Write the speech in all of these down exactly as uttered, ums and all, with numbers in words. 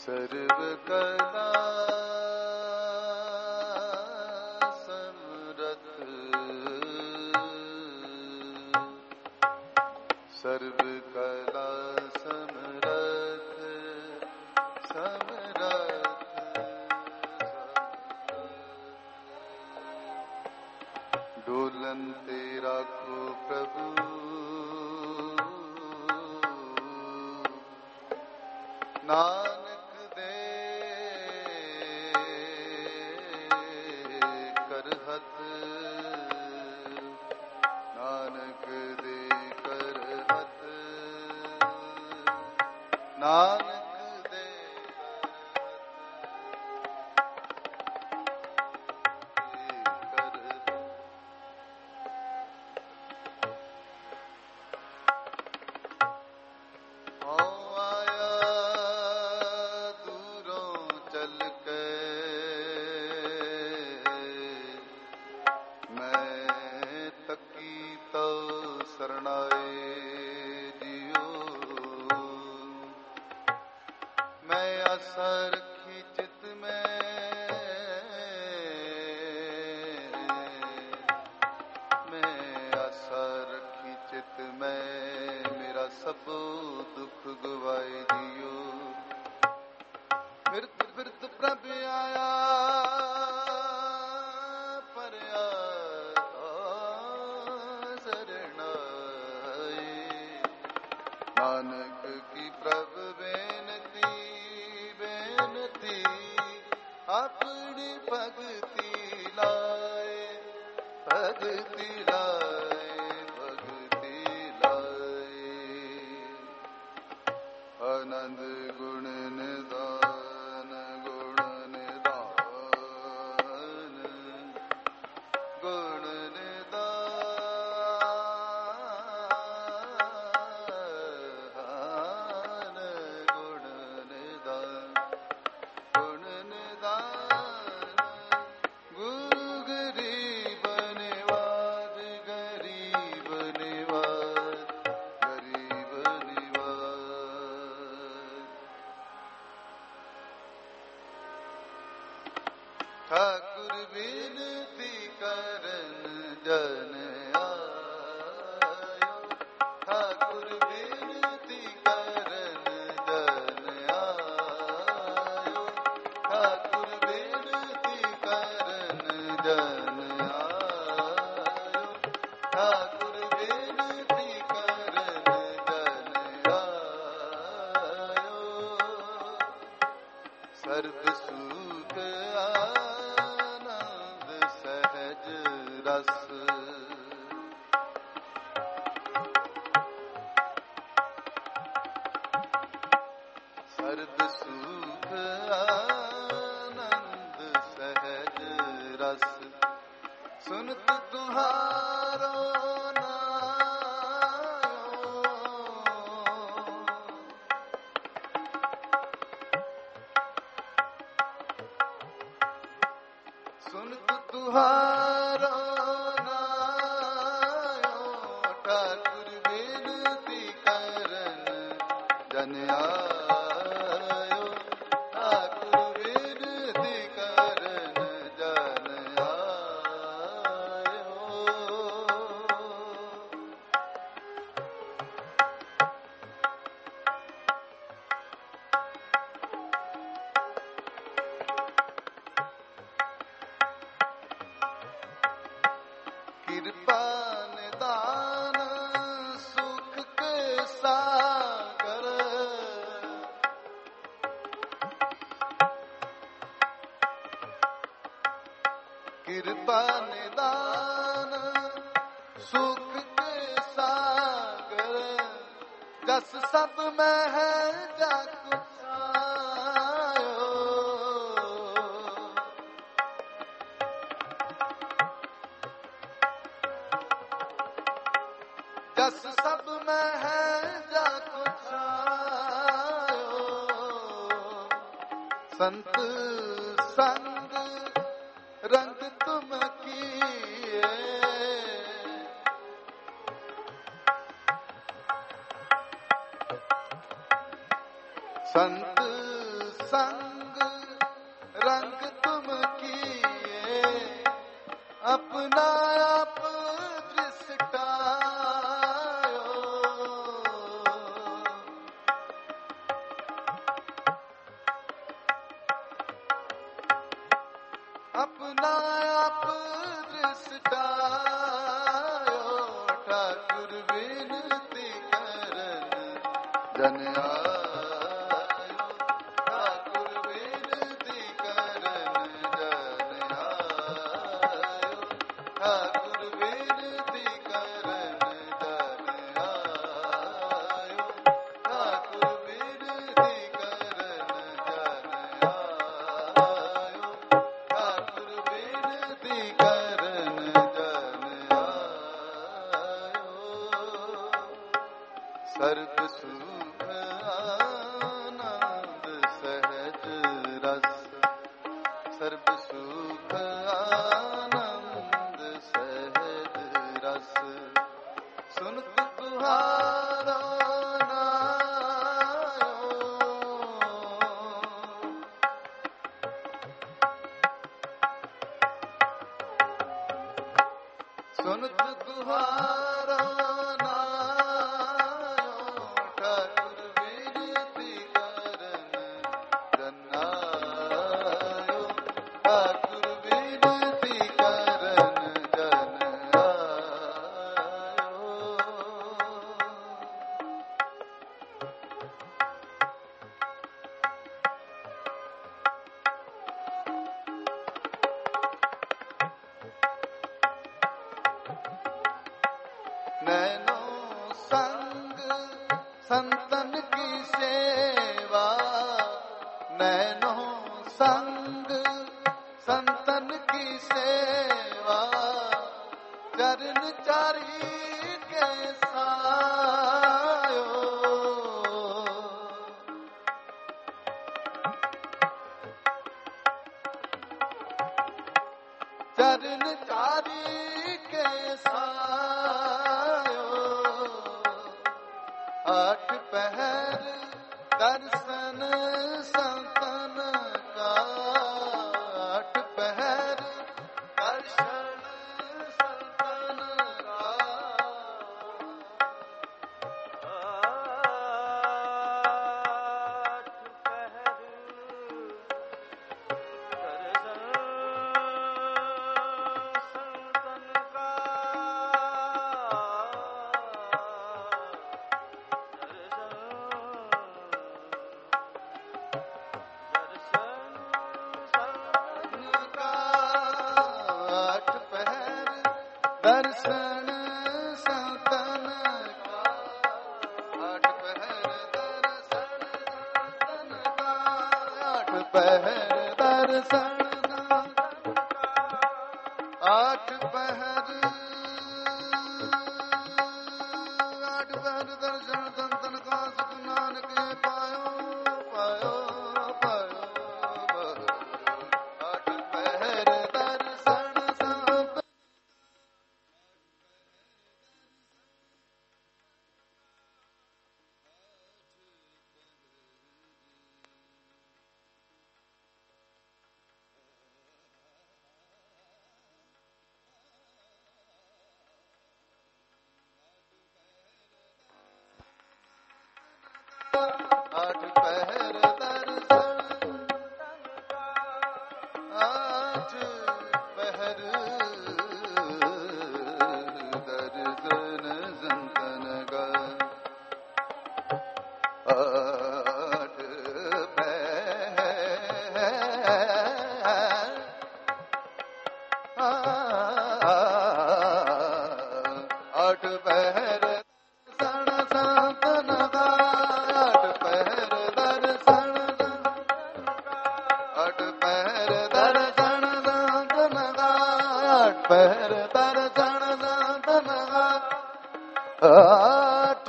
ਸਰਬ ਕਲਾ ਸਮਰਥ ਸਰਬ ਕਲਾ ਸਮਰਥ ਸਮਰਥ ਡੋਲਨ ਤੇ ਰਾਖੋ ਪ੍ਰਭੂ ਨਾਨਕ ਦੇ ਕਰਹਤ ਨਾਨਕ ਦੇ ਕਰਹਤ ਨਾਨਕ ਦੇ ਕਰਹਤ ਨਾਨਕ ਕੀ ਪ੍ਰਭ ਬੇਨਤੀ ਬੇਨਤੀ ਆਪਣੀ ਭਗਤੀ ਲਾਏ ਭਗਤੀ ਲਾਏ ਭਗਤੀ ਲਾਏ ਆਨੰਦ ਗੁਣ ਨਿਦਾਨ ਗੁਣ ਨਿਦਾਨ ਗੁਣ ਠਾਕੁਰ ਬੇਨਤੀ ਕਰਨ ਜਨ ਆਇਓ ਠਾਕੁਰ ਬੇਨਤੀ ਕਰਨ ਜਨ ਆਇਓ ਠਾਕੁਰ ਬੇਨਤੀ ਕਰਨ ਜਨ ਆਇਓ ਠਾਕੁਰ ਬੇਨਤੀ ਕਰਨ ਜਨ ਆਇਓ ਸਰਬ ਸੁਖ ਰਸ ਸਰਬ ਸੁਖ ਆਨੰਦ ਸਹਿਜ ਰਸ ਸੁਨਤ ਤੁਹਾਰੋ ਸੁਨਤ ਤੁਹਾਰੋ ਜਨ ਆਇਓ ਠਾਕੁਰ ਬੇਨਤੀ ਕਰਨ ਜਨ ਆਇਓ ਕਿਰਪਾ ਨਿਦਾਨ ਸੁਖ ਕੇ ਸਾਗਰ ਕਿਰਪਾ ਨਿਦਾਨ ਸੁਖ ਕੇ ਸਾਗਰ ਜਸ ਸਭ ਮੈਂ ਹੈ ਜਗ ਸਾਇਓ ਜਸ ਸਭ ਮੈਂ ਹੈ ਜਗ ਸਾਇਓ ਸੰਤ ਸੰਗ ਰੰਗ ਤੁਮ ਕੀਏ ਸੰਤ अपना आप दृष्टायो अपना आप दृष्टायो ठाकुर विनती करन जन आयो ठाकुर विनती करन जन आयो ठाकुर विनती करन जन आयो ठाकुर विनती करन जन आयो ठाकुर विनती करन जन आयो सर्ब सुख आनंद सहज रस सर्ब सुख आनंद सहज रस सुनत तुम्हारा नायो सुनत तुम्हारा नायो ठाकुर विनती करन जन आयो ठाकुर विनती करन जन आयो नैनो संग संतन की सेवा नैनो संग संतन की सेवा चरण चारी के सायो चरण चारी के सायो आठ पहर दर्शन संतन का आठ पहर दर्शन संतन का आठ पहर दर्शन संतन का आठ पहर दर्शन संतन का आठ पहर दर्शन आठ पहर आठ पहर दर्शन संतन का सुख नानक पायो पायो पायो आठ पहर दर्शन संतन आठ पहर दर्शन आठ पहर दर्शन संतन का आठ पहर आठ पहर दर्शन संतन का आठ पहर दर्शन आठ पहर दर्शन संतन का आठ पहर दर्शन संतन का आठ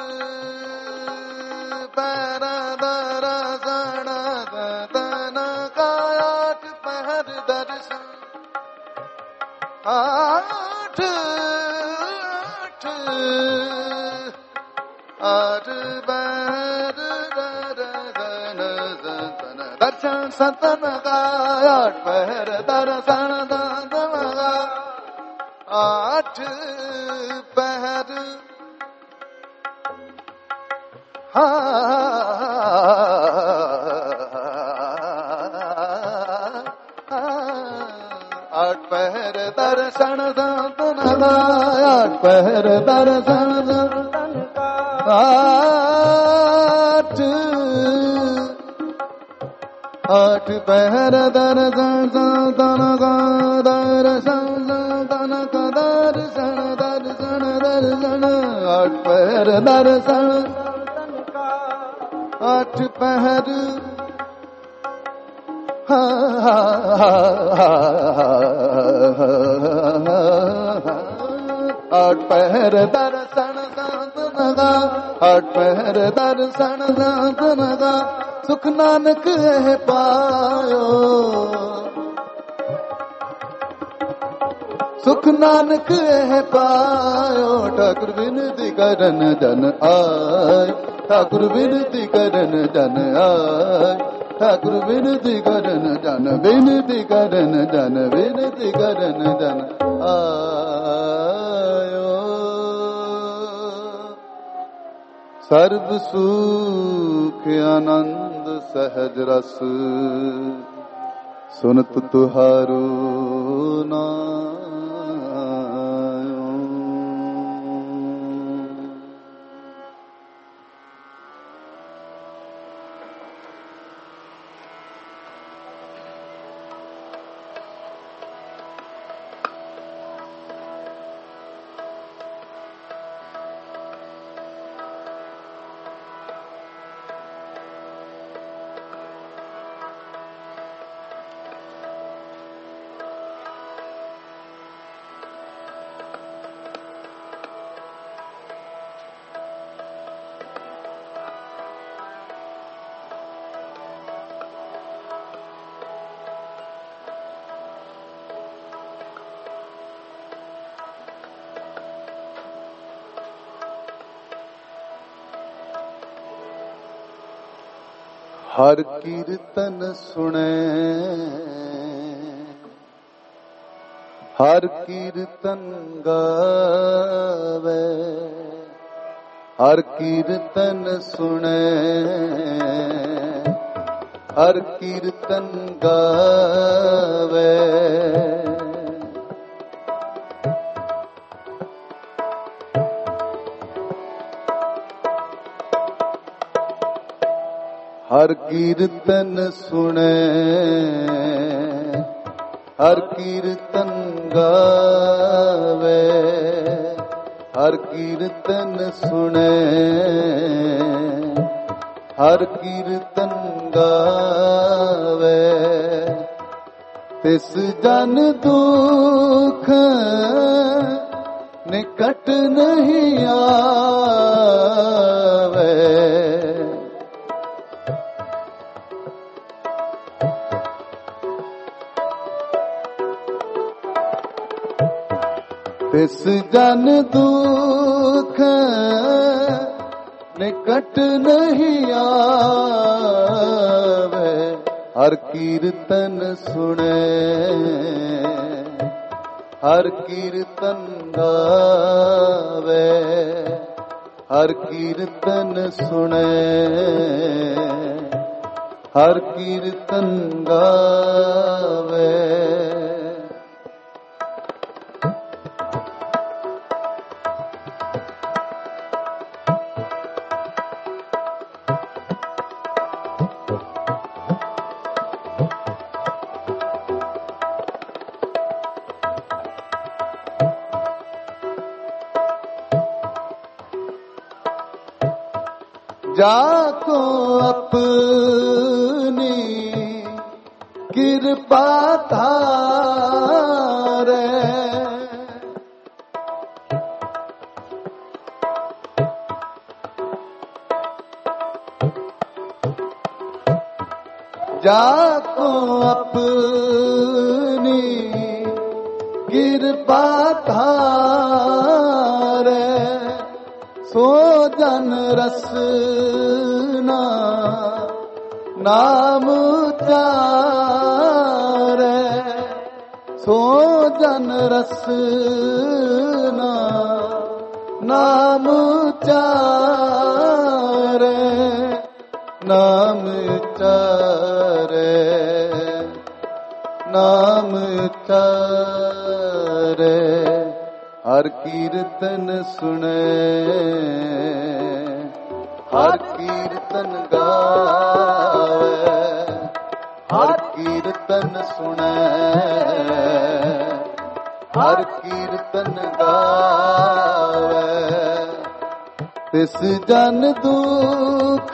पहर दर्शन संतन का आठ पहर दर्शन आठ आठ आठ पहर दर्शन संतन दर्शन संतन का आठ पहर दर्शन संतन का आठ पहर आठ पहर दर्शन दातन का आठ पहर दर्शन दातन का आठ आठ पहर दर्शन दातन का दर्शन दातन का दर्शन दर्शन दर्शन आठ पहर दर्शन आठ पहर आठ पहर दर्शन दातन का आठ पहर दर्शन दातन का सुख नानक है पायो सुख नानक है पायो ठाकुर विनती करन जन आय ठाकुर विनती करन जन आय ठाकुर विनती करन जन विनती करन जन विनती करन जन आयो सर्व सुख आनंद सहज रस सुनत तुहारो नाम हर कीर्तन सुने हर कीर्तन गावे हर कीर्तन सुने हर कीर्तन गावे हर कीर्तन सुने हर कीर्तन गावे हर कीर्तन सुने हर कीर्तन गावे तिस जन दुख निकट नहीं आवे तिस जन दुख निकट नहीं आवे हर कीर्तन सुने हर कीर्तन गावे हर कीर्तन सुने हर कीर्तन गावे जाको अपनी कृपा धारे जाको अपनी कृपा धारे सो जन रसना नाम चारे सो जन मन रसना नाम चारे नाम चारे नाम चारे हर कीर्तन सुने हर कीर्तन गावे हर कीर्तन सुने हर कीर्तन गावे तिस जन दुख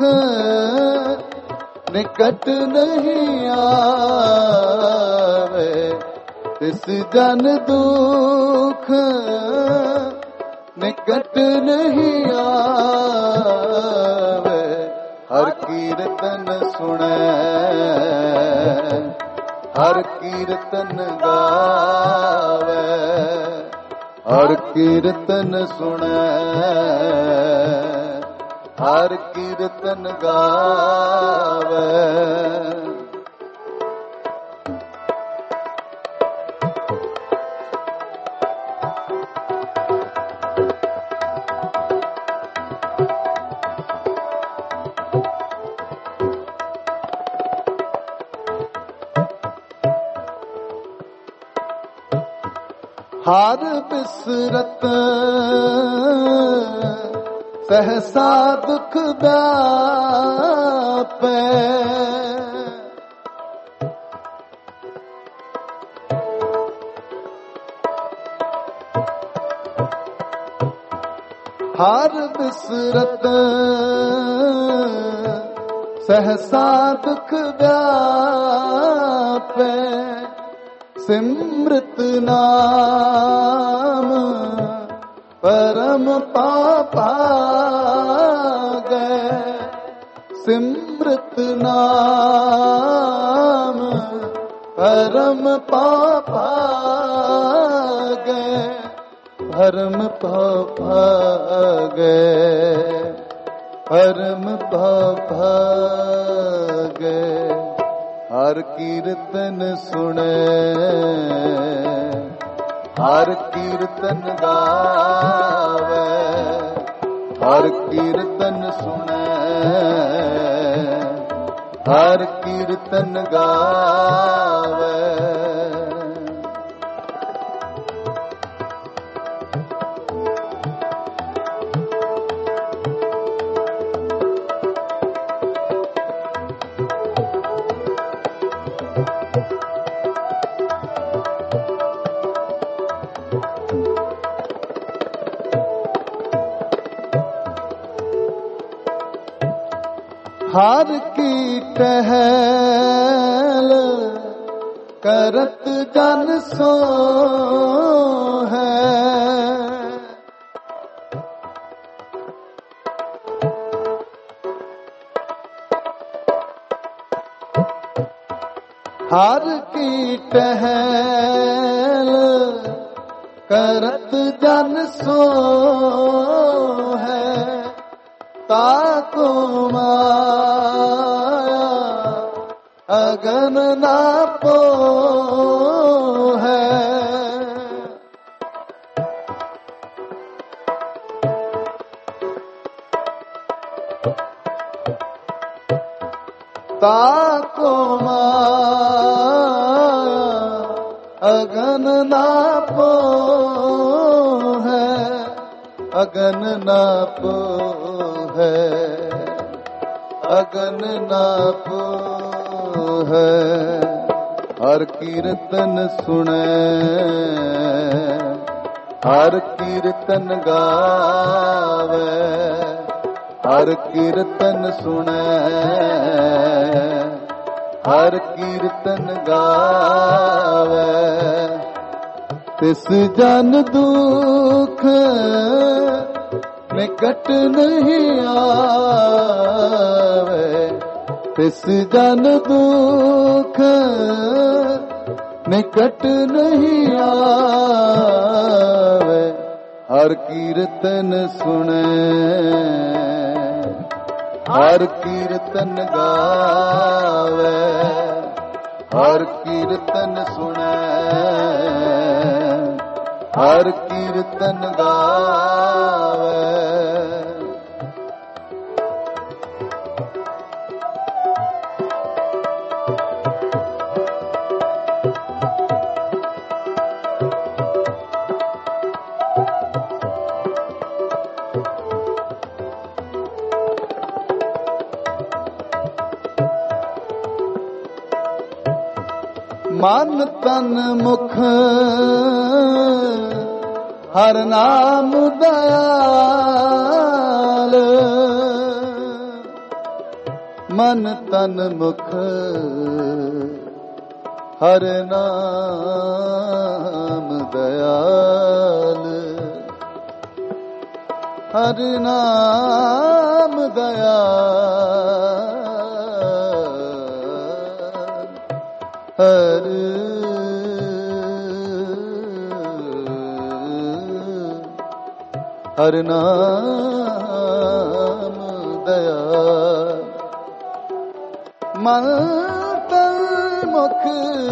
निकट नहीं आवे तिस जन दुख निकट नहीं आवे हर कीर्तन सुने हर कीर्तन गावे हर कीर्तन सुने हर कीर्तन गावे हार बिसरत सहसा दुख व्यापे हार बिसरत सहसा दुख व्यापे सिमृत नाम परम पापागे सिमृत नाम परम पापागे परम पापागे परम पापागे हर कीर्तन सुने हर कीर्तन गावे हर कीर्तन सुने हर कीर्तन गावे हार की टहल करत जन सो है हार की टहल करत जन सो है ताको माया अगन ना पो है ताको माया अगन ना पो है अगन ना पो है अगन नाप है हर कीर्तन सुने हर कीर्तन गावे हर कीर्तन सुने हर कीर्तन गावे तिस जन दुख निकट नहीं आवे तिस जन दुख निकट नहीं आवे हर कीर्तन सुने हर कीर्तन गावे हर कीर्तन सुने ਹਰ ਕੀਰਤਨ ਗਾਵੇ। ਮਨ ਤਨ ਮੁਖ ਹਰ ਨਾਮ ਦਇਆਲ। ਮਨ ਤਨ ਮੁਖ ਹਰ ਨਾਮ ਦਇਆਲ। ਹਰ ਨਾਮ ਦਇਆਲ। ਹਰ ਹਰ ਨਾਮ ਦਇਆਲ। ਮਨ ਤਨ ਮੁਖ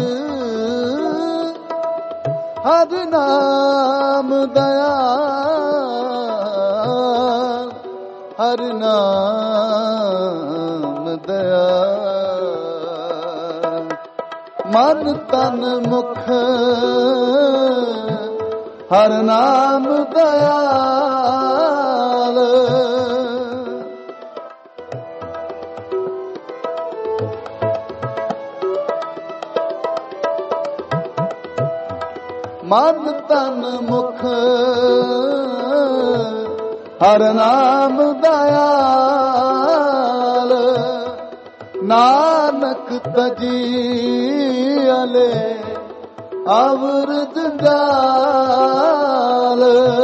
ਹਰ ਨਾਮ ਦਇਆਲ। ਹਰ ਨਾਮ ਦਇਆਲ। ਮਨ ਤਨ ਮੁਖ ਹਰ ਨਾਮ ਦਇਆਲ। ਮਨ ਤਨ ਮੁਖ ਹਰ ਨਾਮ ਦਇਆਲ। ਨਾਨਕ ਤਜੀਅਲੇ ਅਵਰ ਜੰਜਾਲ।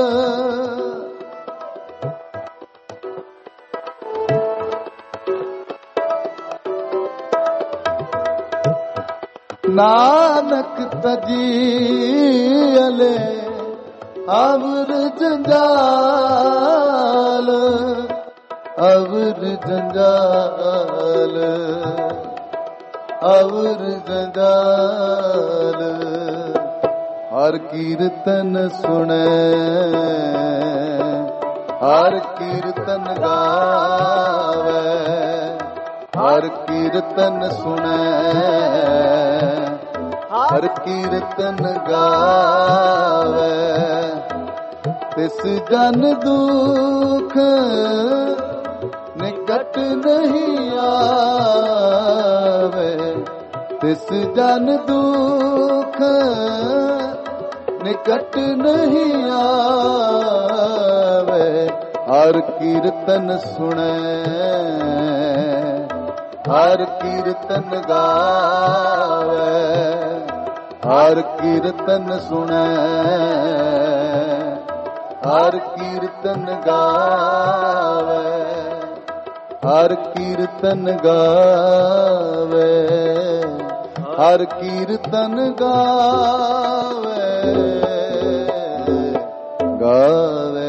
ਨਾਨਕ ਤਜੀਅਲੇ ਅਵਰ ਜੰਜਾਲ। ਅਵਰ ਜੰਜਾਲ। ਅਵਰ ਜੰਜਾਲ। ਹਰ ਕੀਰਤਨ ਸੁਣੈ ਹਰ ਕੀਰਤਨ ਗਾਵੇ। ਹਰ ਕੀਰਤਨ ਸੁਣੈ ਹਰ ਕੀਰਤਨ ਗਾਵੇ। ਤਿਸ ਜਨ ਦੁਖ ਨਿਕਟ ਨਹੀਂ ਆਵੇ। ਤਿਸ ਜਨ ਦੁਖ ਨਿਕਟ ਨਹੀਂ ਆਵੇ। ਹਰ ਕੀਰਤਨ ਸੁਣੈ ਹਰ ਕੀਰਤਨ ਗਾਵੇ। ਹਰ ਕੀਰਤਨ ਸੁਣੈ ਹਰ ਕੀਰਤਨ ਗਾਵੇ। ਹਰ ਕੀਰਤਨ ਗਾਵੇ। ਹਰ ਕੀਰਤਨ ਗਾਵੇ ਗਾਵੇ।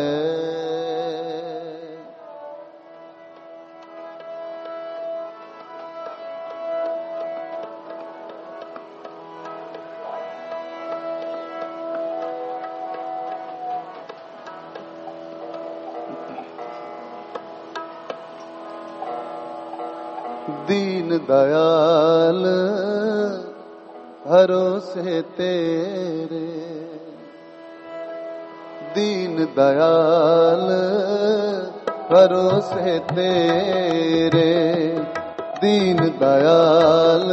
दीन दयाल भरोसे तेरे। दीन दयाल भरोसे तेरे। दीन दयाल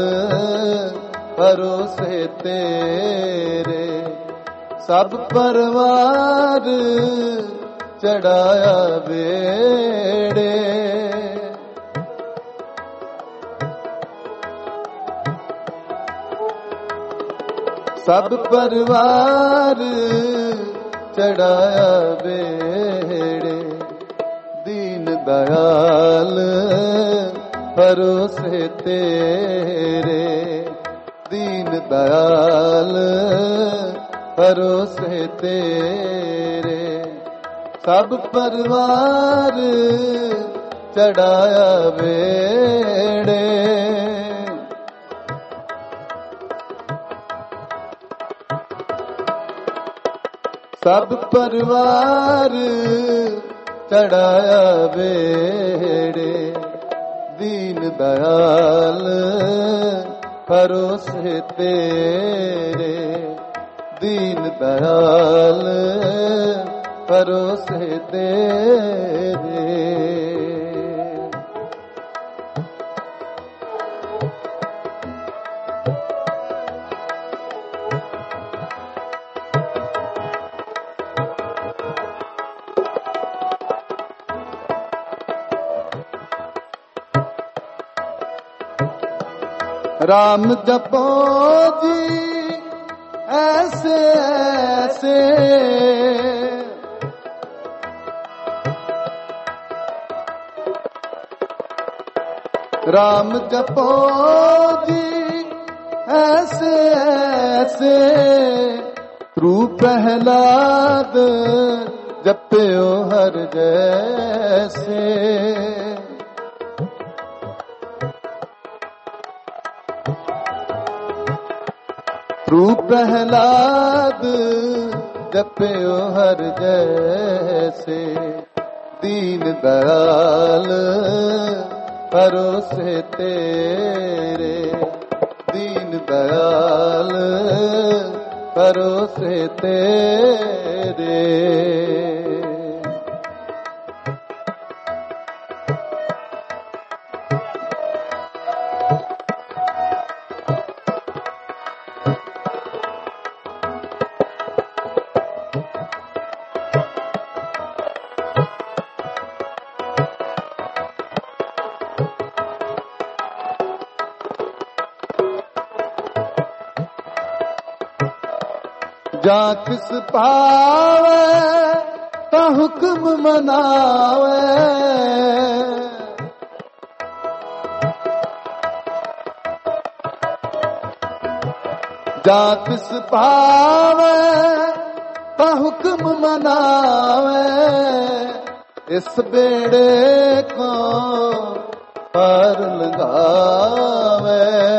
भरोसे तेरे। सब परवार चढ़ाया बेड़े। सब परवार चढ़ाया बेड़े। दीन दयाल भरोसे तेरे। दीन दयाल भरोसे तेरे। सब परवार चढ़ाया बेड़े। ਸਭ ਪਰਿਵਾਰ ਚੜਾਇਆ ਬੇੜੇ, ਦੀਨ ਦਇਆਲ ਭਰੋਸੇ ਤੇਰੇ, ਦੀਨ ਦਇਆਲ ਭਰੋਸੇ ਤੇਰੇ। राम जपो जी ऐसे ऐसे, राम जपो जी ऐसे ऐसे, ध्रुव प्रहलाद जप्यो हर जैसे। ध्रुव प्रहलाद जप्यो हर जैसे, दीन दयाल भरोसे तेरे, दीन दयाल भरोसे तेरे। जा किस पावे ता हुक्म मनावे, जा किस पावे ता हुक्म मनावे, इस बेड़े को पार लगावे।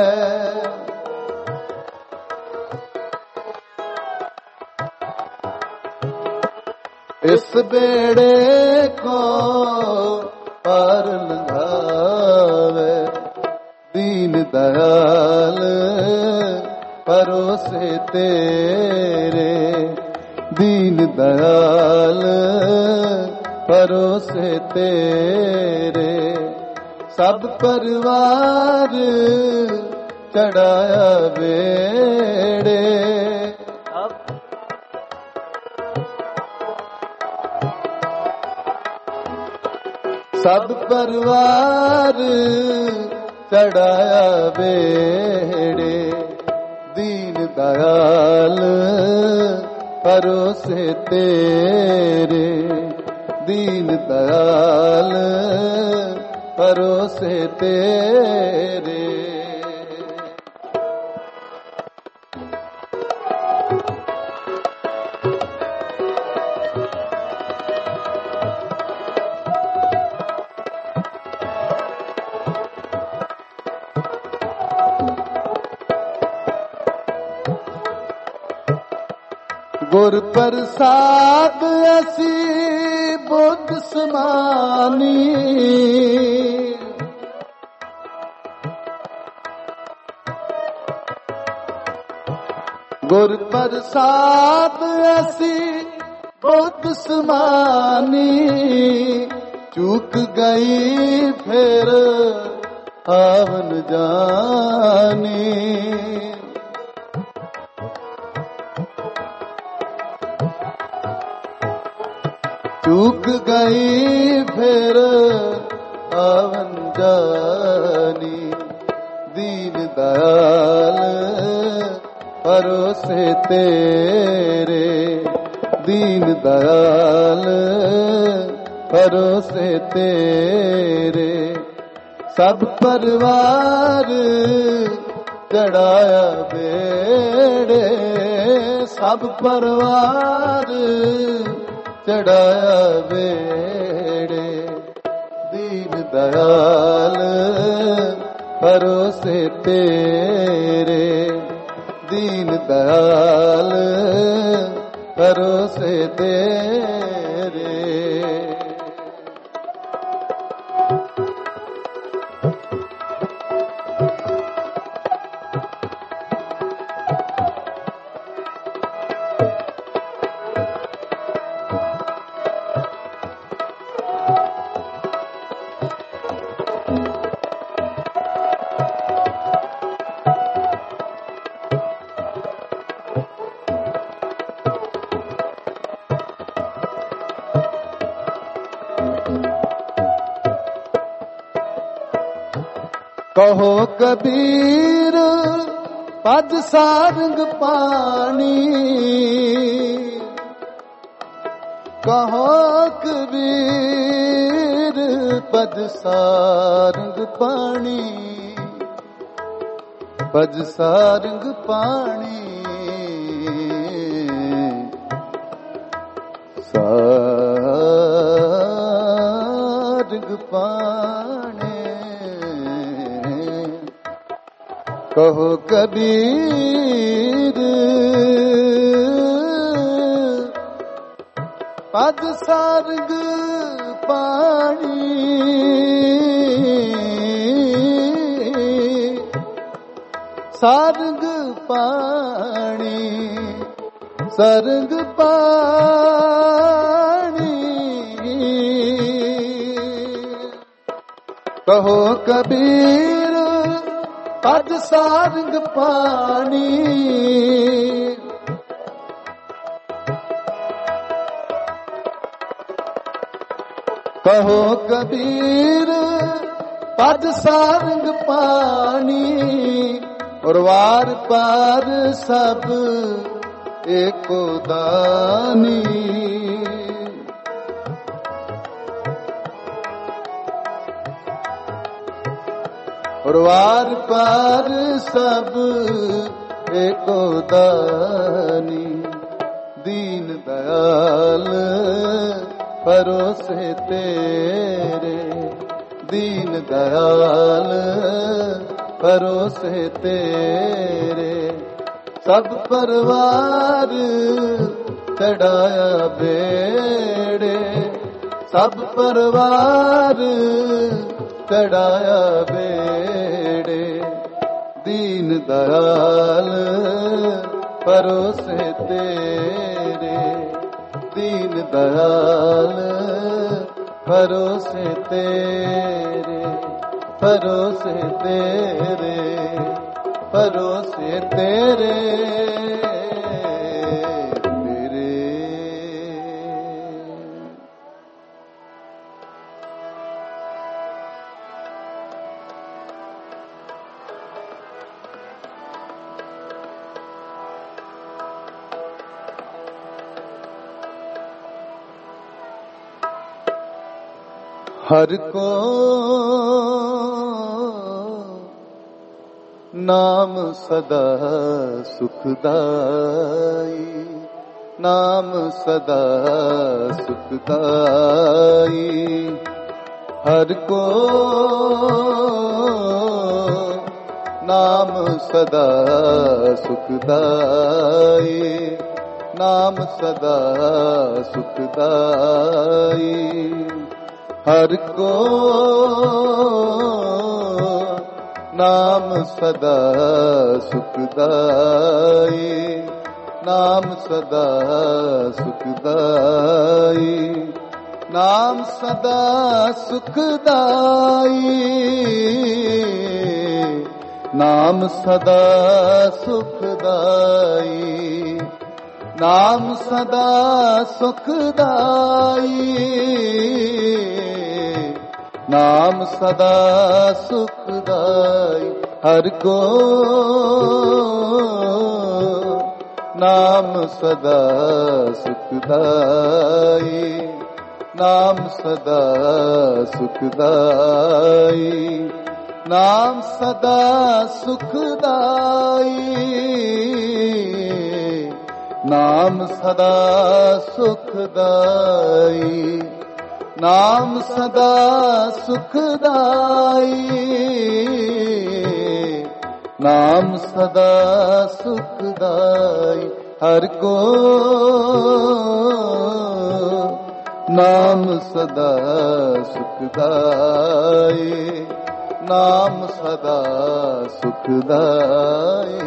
इस बेड़े को पार लगावे, दीन दयाल भरोसे तेरे, दीन दयाल भरोसे तेरे। सब परिवार चढ़ाया बेड़े, सब परिवार चढ़ाया बेड़े, दीन दयाल भरोसे तेरे, दीन दयाल भरोसे तेरे। गुर प्रसाद ऐसी बुद्ध समानी, गुर प्रसाद ऐसी बुद्ध समानी, चूक गई फिर आवन जानी। चूक गई फिर आवन जानी, दीन दयाल भरोसे तेरे, दीन दयाल भरोसे तेरे। सब परिवार चढ़ाया बेड़े, सब परिवार चढ़ाया बेड़े, दीन दयाल भरोसे तेरे, दीन दयाल ਭਰੋਸੇ ਤੇਰੇ। ਕਹੋ ਕਬੀਰ ਪਦ ਸਾਰੰਗ ਪਾਣੀ, ਕਹੋ ਕਬੀਰ ਪਦ ਸਾਰੰਗ ਪਾਣੀ, ਪਦ ਸਾਰੰਗ ਪਾਣੀ, ਸਾਰੰਗ ਪਾਣੀ। ਕਹੋ ਕਬੀਰ ਪਦ ਸਾਰੰਗ ਪਾਣੀ, ਸਾਰੰਗ ਪਾਣੀ, ਸਰੰਗ ਪਾਣੀ। ਕਹੋ ਕਬੀਰ ਪਦ ਸਾਰੰਗ ਪਾਣੀ, ਕਹੋ ਕਬੀਰ ਪਦ ਸਾਰੰਗ ਪਾਣੀ। ਔਰ ਵਾਰ ਪਾਰ ਸਭ ਏਕੋ ਦਾਨੀ, ਔਰ ਵਾਰ ਪਾਰ ਸਭ ਏਕੋ ਦਾਨੀ। ਦੀਨ ਦਇਆਲ ਭਰੋਸੇ ਤੇਰੇ, ਦੀਨ ਦਇਆਲ ਭਰੋਸੇ ਤੇਰੇ। ਸਭ ਪਰਵਾਰ ਚੜਾਇਆ ਬੇੜੇ, ਸਭ ਪਰਵਾਰ ਚੜਾਇਆ ਬੇੜੇ। ਦੀਨ ਦਇਆਲ ਭਰੋਸੇ ਤੇਰੇ, ਦੀਨ ਦਇਆਲ ਭਰੋਸੇ ਤੇਰੇ, ਭਰੋਸੇ ਤੇਰੇ, ਭਰੋਸੇ ਤੇਰੇ, ਤੇਰੇ। हर को नाम सदा सुखदाई, नाम सदा सुखदाई। हर को नाम सदा सुखदाई, नाम सदा सुखदाई। हर को नाम सदा सुखदाई, नाम सदा सुखदाई, नाम सदा सुखदाई, नाम सदा सुखदाई, नाम सदा सुखदाई, नाम सदा सुखदाई। हर को नाम सदा सुखदाई, नाम सदा सुखदाई, नाम सदा सुखदाई, नाम सदा सुखदाई, नाम सदा सुखदाई, नाम सदा सुखदाई। हर को नाम सदा सुखदाई, नाम सदा सुखदाई।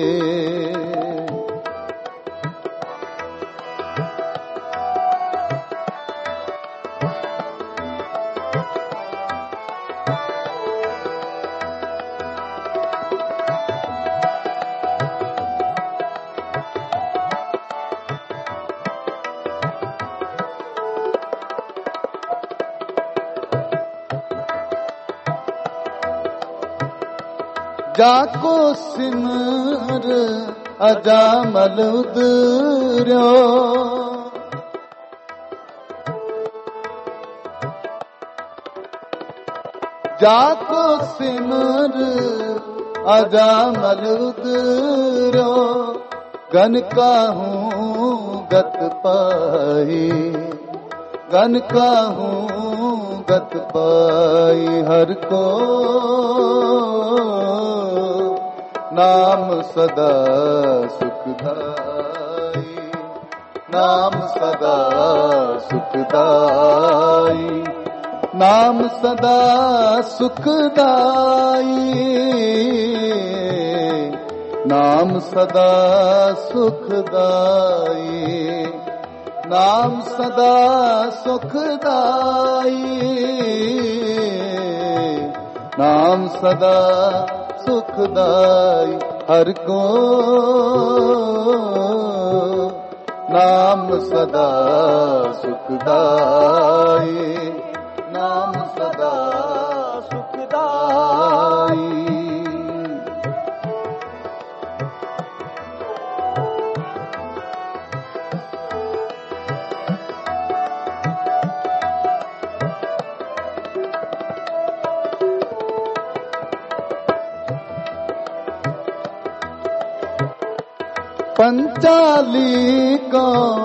जाको सिमर अजामल उदर्यो, जाको सिमर अजामल उदर्यो, गन काहूं गत पाई, गन काहूं गत पाई। हर को नाम सदा सुखदाई, नाम सदा सुखदाई, नाम सदा सुखदाई, नाम सदा सुखदाई, नाम सदा सुखदाई, नाम सदा सुखदाई। हर को नाम सदा सुखदाई, नाम सदा सुखदाई। पंचाली को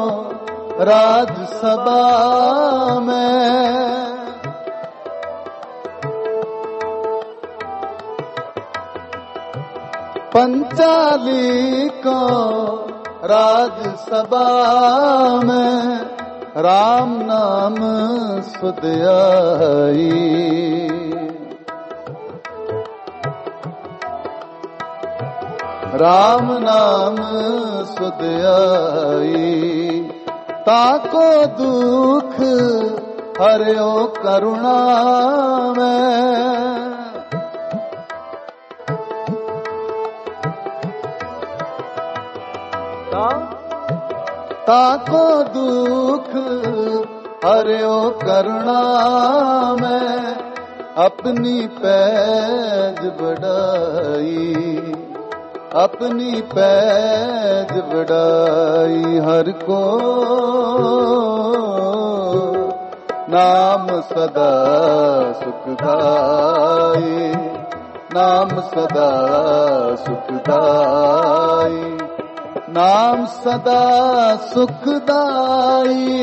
राजसभा में, पंचाली को राजसभा में, राम नाम सुध आई, राम नाम सुध आई। ताको दुख हरियो करुणा में, ताको दुख हरियो करुणा में, अपनी पैज बढ़ाई, अपनी पैज बढ़ाई। हर को नाम सदा सुखदाई, नाम सदा सुखदाई, नाम सदा सुखदाई,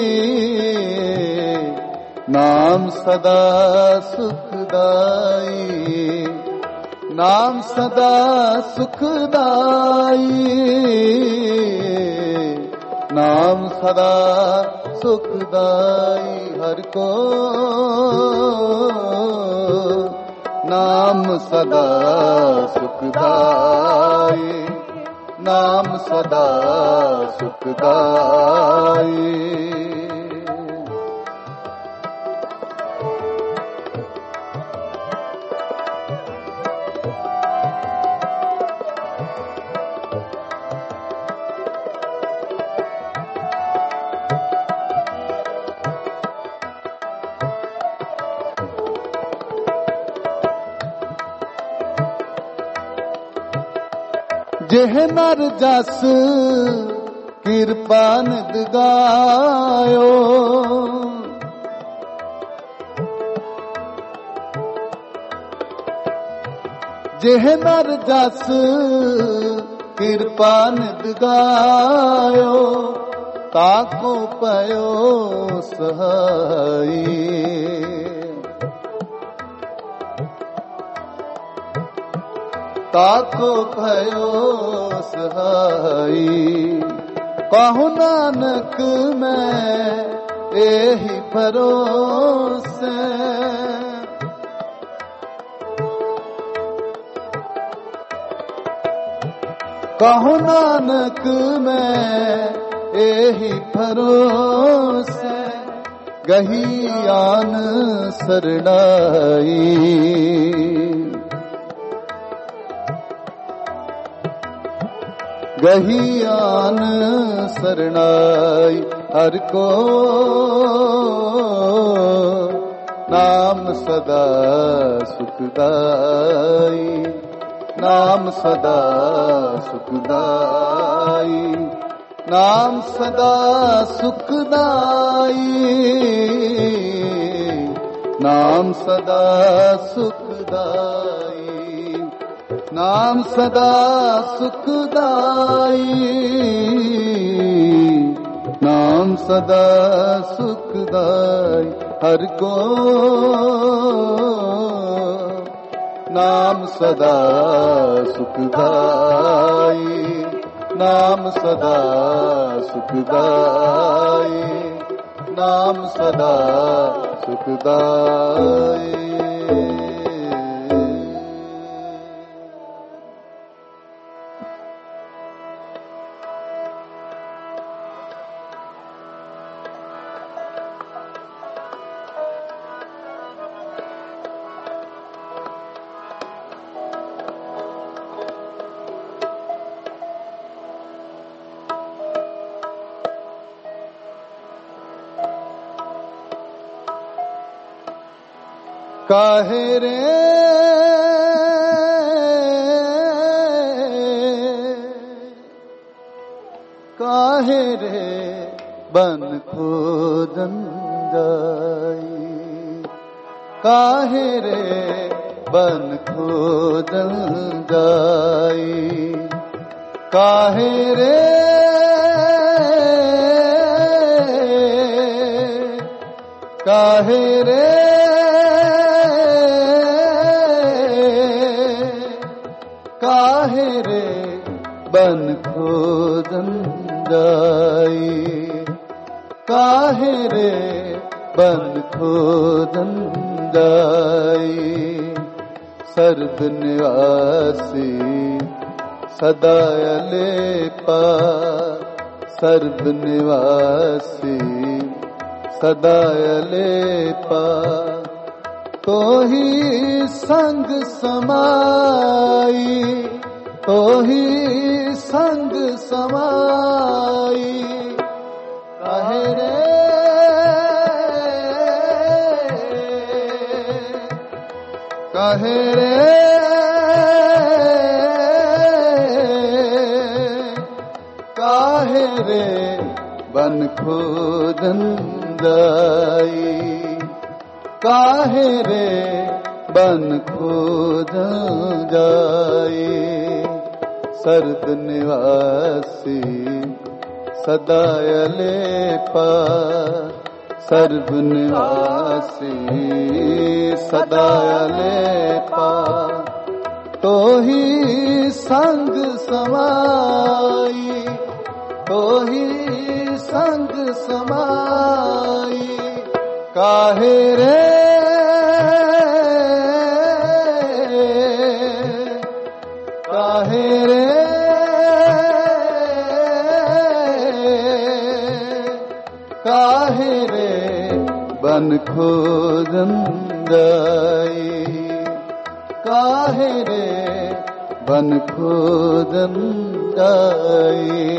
नाम सदा सुखदाई, नाम सदा सुखदाई, नाम सदा सुखदाई। हर को नाम सदा सुखदाई, नाम सदा सुखदाई। जेह नर जस कृपा निद गायो, जेह नर जस कृपा निद गायो, ताको पयो सहाई, काको भयो सहाई। कहु नानक मैं एहि भरोसे, कहु नानक मैं एहि भरोसे, गही आन सरणाई। गही आन सरणाई, हर को नाम सदा सुखदाई। नाम सदा सुखदाई, नाम सदा सुखदाई। नाम सदा सुखदाई, नाम सदा सुखदाई। नाम सदा सुखदाई, हर को नाम सदा सुखदाई। नाम सदा सुखदाई, नाम सदा सुखदाई। काहे रे काहे रे बन खोदन जाई। काहे रे बन खोदन जाई। काहे रे काहे रे काहे रे बन खोदन जाई। काहे रे बन खोदन जाई। सर्व निवासी सदा अलेपा। सर्व निवासी सदा अलेपा। तो ही संग समाई। तो ही संग समाई। काहे रे काहे रे काहे रे बन खोदन जाई। काहे रे बन खोदन जाई। सर्द निवासी सदा अलेपा। सर्व निवासी सदा अलेपा। तो ही संग समाई। तो ही संग समाई। काहे रे काहे रे काहे रे बन खोदन जाई। काहे रे बन खोदन जाई।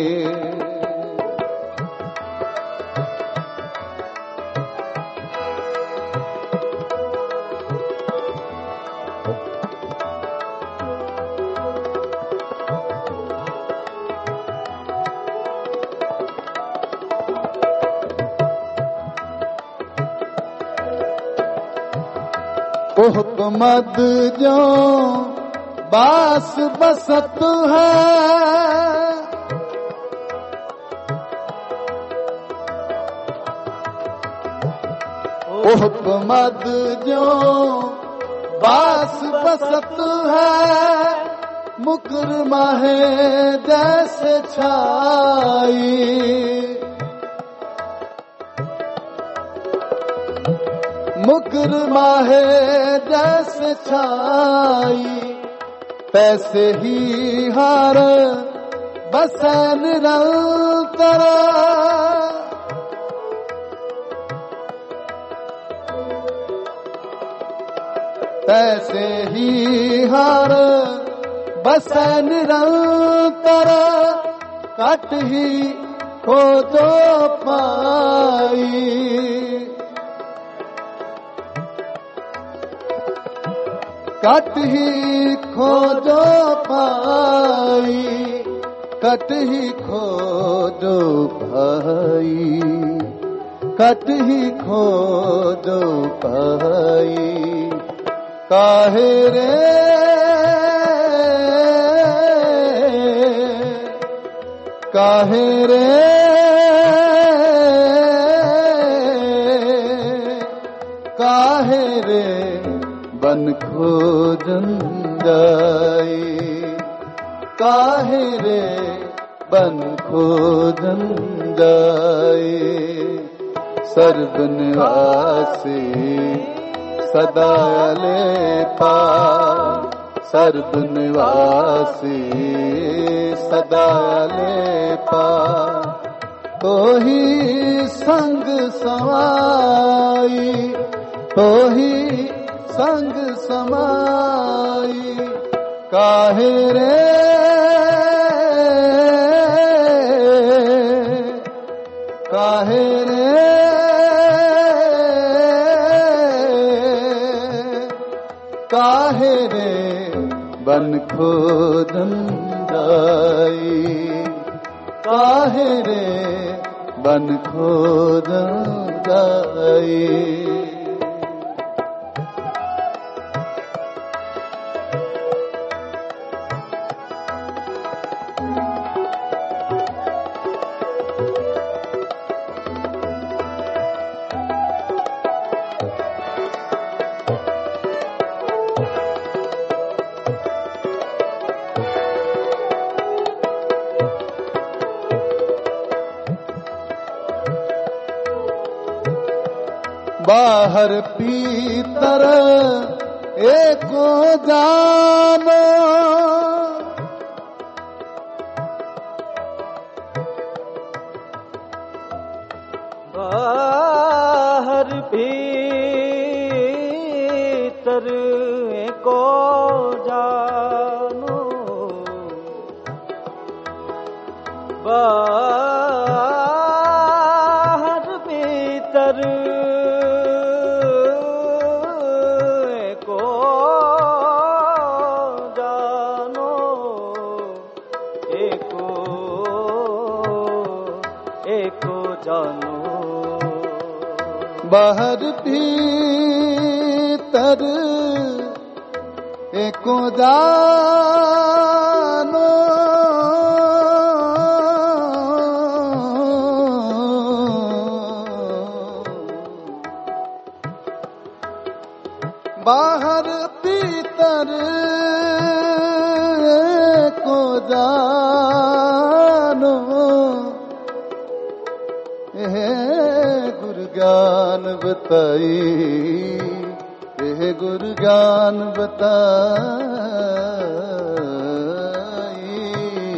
हुकमद जो बास बसत है। हुकमद जो बास बसत है। मुकुर माहे जैसे छाई, मुकुर माहे जैसे छाई, तैसे ही हार बसे निरंतर, तैसे ही हार बसे निरंतर, कट ही खोजो पाई, कट ही खोजो पाई, कट ही खोजो पाई, कट ही खोजो पाई, काहे रे काहे रे काहे रे बन खोजन जाई, काहे रे बन खोजन जाई, सर्वनिवासी सदा लेपा, सर्वनिवासी सदा लेपा, तो ही संग समाई, तो ही संग समाई, काहे रे काहे रे काहे रे बन खोजन जाई, काहे रे बन खोजन जाई। बाहर पीतर एको जानो, बाहर भीतर एको जानो, बाहर भीतर बाहर भीतर एको जानो, बाहर भीतर एको जानो, गुरु ज्ञान बताई, यह गुरु ज्ञान बताई,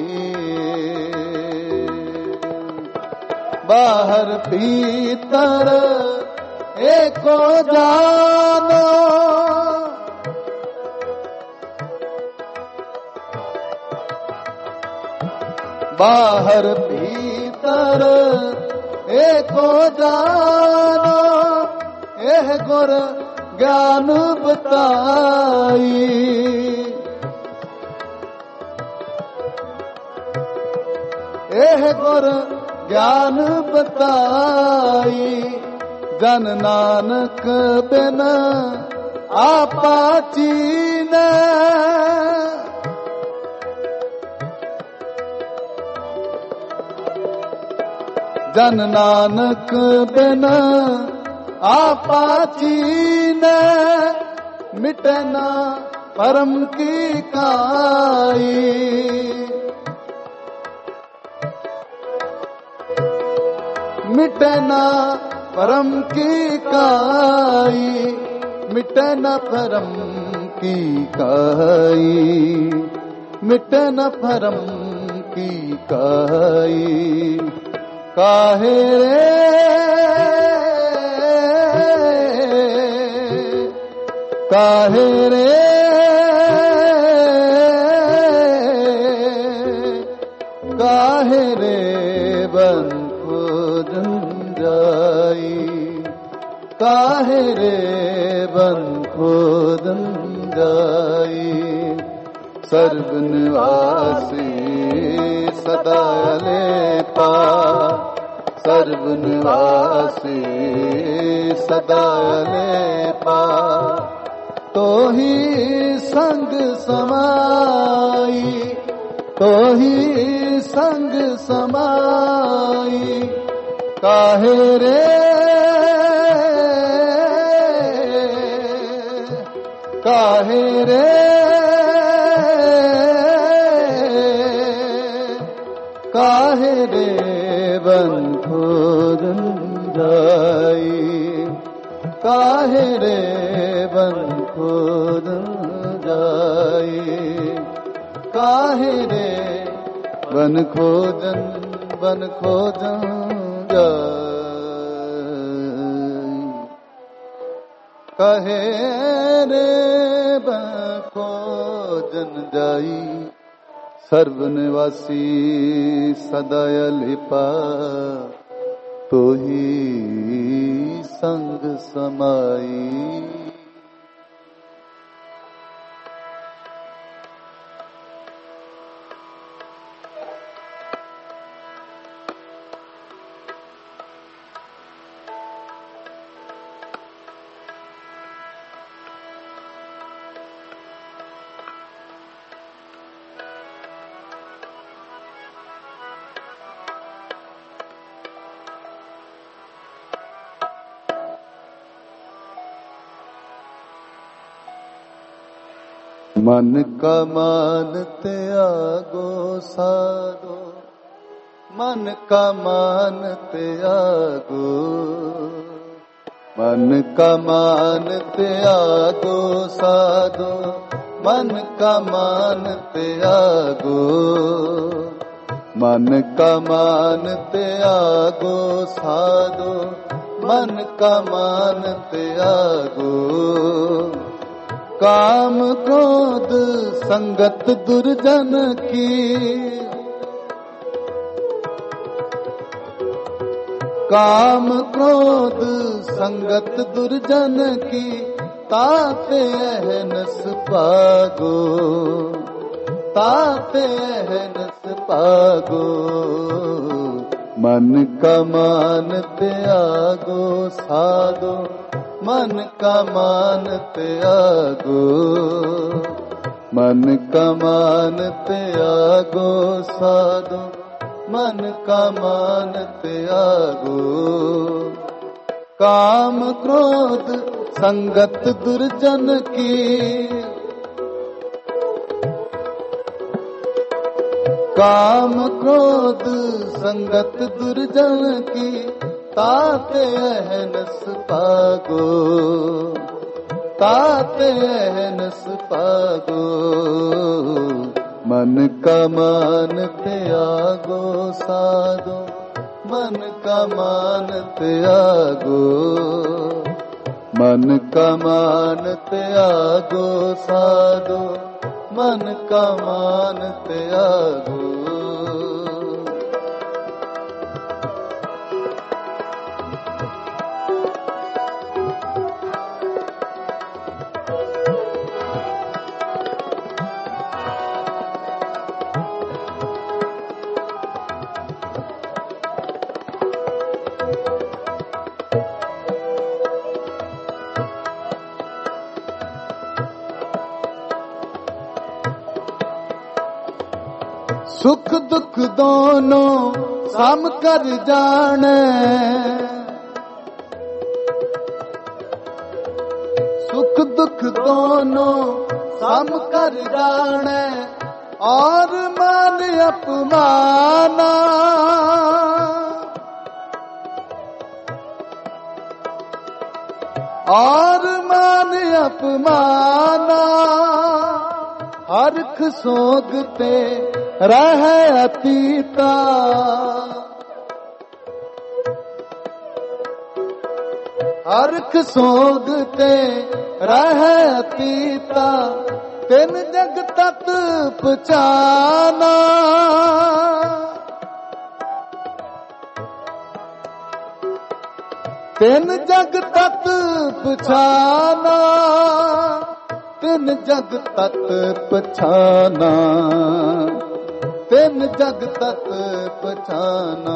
बाहर भीतर एको जानो, बाहर भीतर एको जानो, एह गुर ज्ञान बताई, एह गुर ज्ञान बताई, जन नानक बिन आपा चीने, जन नानक बिन आपा चीने, मिटे ना परम की काई। मिटे ना परम की काई, मिटे न परम की काई, मिटे न परम की काई। काहे रे काहे रे काहे रे बन खोजन जाई, काहे रे बन खोजन जाई। सर्वनिवासी सदा लेपा, सर्वनिवासी सदा लेपा। तो ही संग समाई, तो ही संग समाई। काहे रे काहे रे काहे रे बन खोजन जाई, काहे रे बन खोजन जाई। काहे रे बन खोजन बन खोजन जाई। कहे रे बन खोजन जाई। सर्वनिवासी सदा लिपा, तो ही संग समाई। मन का मान त्यागो साधो, मन का मान त्यागो, मन का मान त्यागो साधो, मन का मान त्यागो, मन का मान त्यागो साधो, मन का मान त्यागो। काम क्रोध संगत दुर्जन की, काम क्रोध संगत दुर्जन की। ताते अहनस पागो, ताते अहनस पागो। मन का मान त्यागो साधो, मन का मान त्यागो, मन का मान त्यागो साधो, मन का मान त्यागो। काम क्रोध संगत दुर्जन की, काम क्रोध संगत दुर्जन की। ताते अहनस पागो, ताते अहनस पागो। मन का मान त्यागो साधो, मन का मान त्यागो, मन का मान त्यागो साधो, मन का मान त्यागो। सुख दुख दोनों सम कर जाने, सुख दुख दोनों सम कर जाने और मान अपमाना। और मान अपमाना हरख सोगते रह अतीता। हरख सोगते रह अतीता तिन जग तत पहचाना। तिन जग तत पहचाना। तिन जग तत पहचाना। तिन जग तत पहचाना।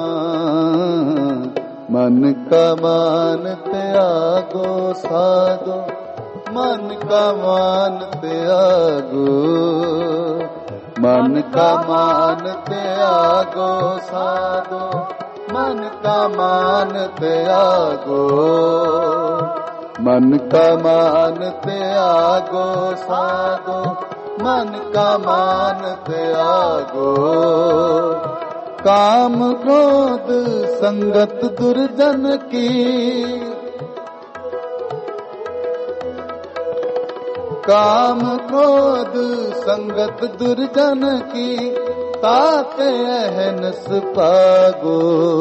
मन का मान त्यागो साधो। मन का मान त्यागो। मन का मान त्यागो साधो। मन का मान त्यागो। मन का मान त्यागो साधो। मन का मान त्यागो। काम क्रोध संगत दुर्जन की। काम क्रोध संगत दुर्जन की ताते अहनस पागो।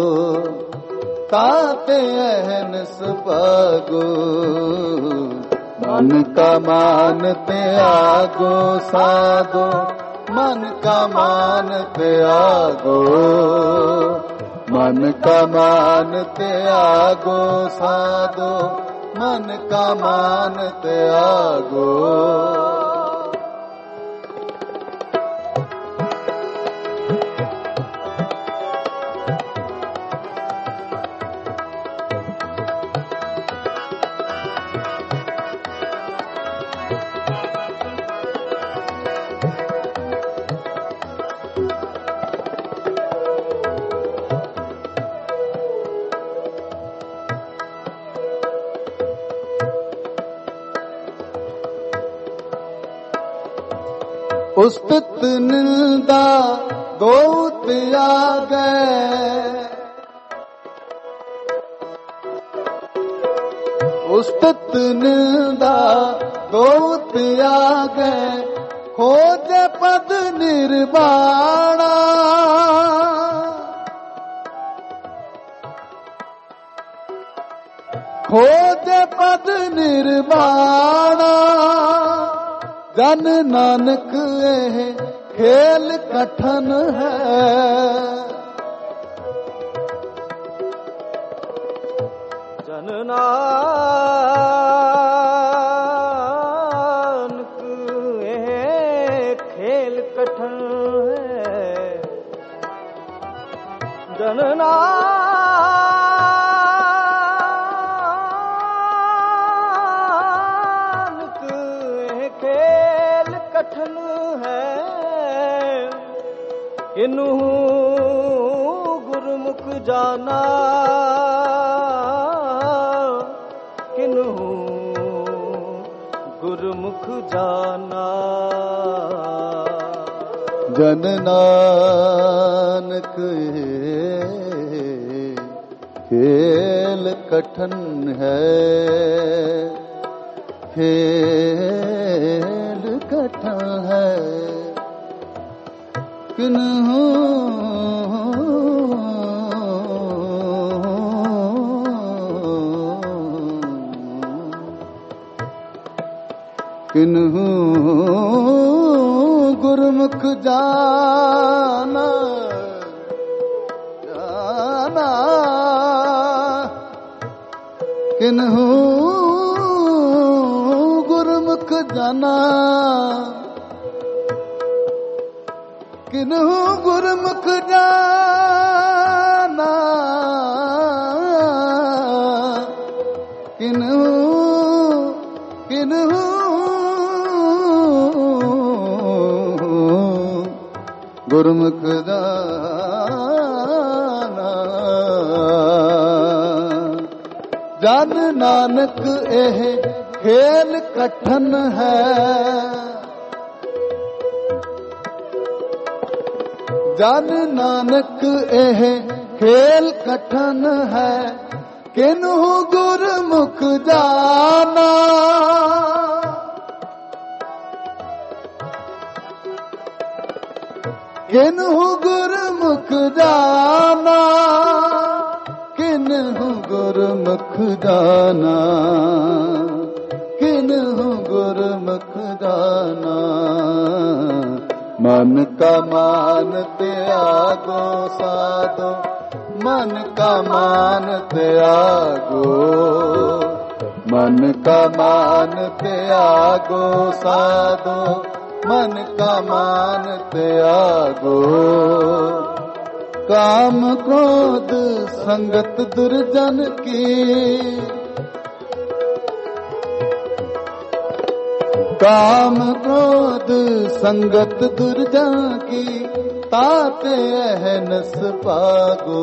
ताते अहनस पागो। मन का मान त्यागो साधो। मन का मान त्यागो। मन का मान त्यागो साधो। मन का मान त्यागो। उस्तत निंदा दो त्यागे। उस्तत निंदा दो त्यागे। खोजे पद निर्वाणा। खोजे पद निर्वाणा। जन नानक एह खेल कठन है। जन नानक एह खेल कठन है। जन नानक एह खेल कठन है। इन्हू गुरमुख जाना। किन्हू गुरमुख जाना। जन नानक खेल कठन है। खेल कठन है। किन्हू किन्हू गुरमुख जाना। जाना किन्हू गुरमुख जाना। किन्हू गुरमुख जाना। किन्हू किन्हू गुरमुख जाना। जन नानक एह खेल कठन है। ਜਨ ਨਾਨਕ ਇਹ ਖੇਲ ਕਠਨ ਹੈ, ਕਿਨਹੂ ਗੁਰਮੁਖ ਜਾਨਾ। ਕਿਨਹੂ ਗੁਰਮੁਖ ਜਾਨਾ, ਕਿਨਹੂ ਗੁਰਮੁਖ ਜਾਨਾ, ਕਿਨਹੂ ਗੁਰਮੁਖ ਜਾਨਾ। ਮਨ ਕਾ ਮਾਨ ਤਿਆਗੋ ਸਾਧੋ, ਮਨ ਕਾ ਮਾਨ ਤਿਆਗੋ, ਮਨ ਕਾ ਮਾਨ ਤਿਆਗੋ ਸਾਧੋ, ਮਨ ਕਾ ਮਾਨ ਤਿਆਗੋ। ਕਾਮ ਕ੍ਰੋਧ ਸੰਗਤ ਦੁਰਜਨ ਕੀ, ਕਾਮ ਕ੍ਰੋਧ ਸੰਗਤ ਦੁਰਜਨ ਕੀ। ਤਾਤੇ ਅਹਨਸ ਭਾਗੋ,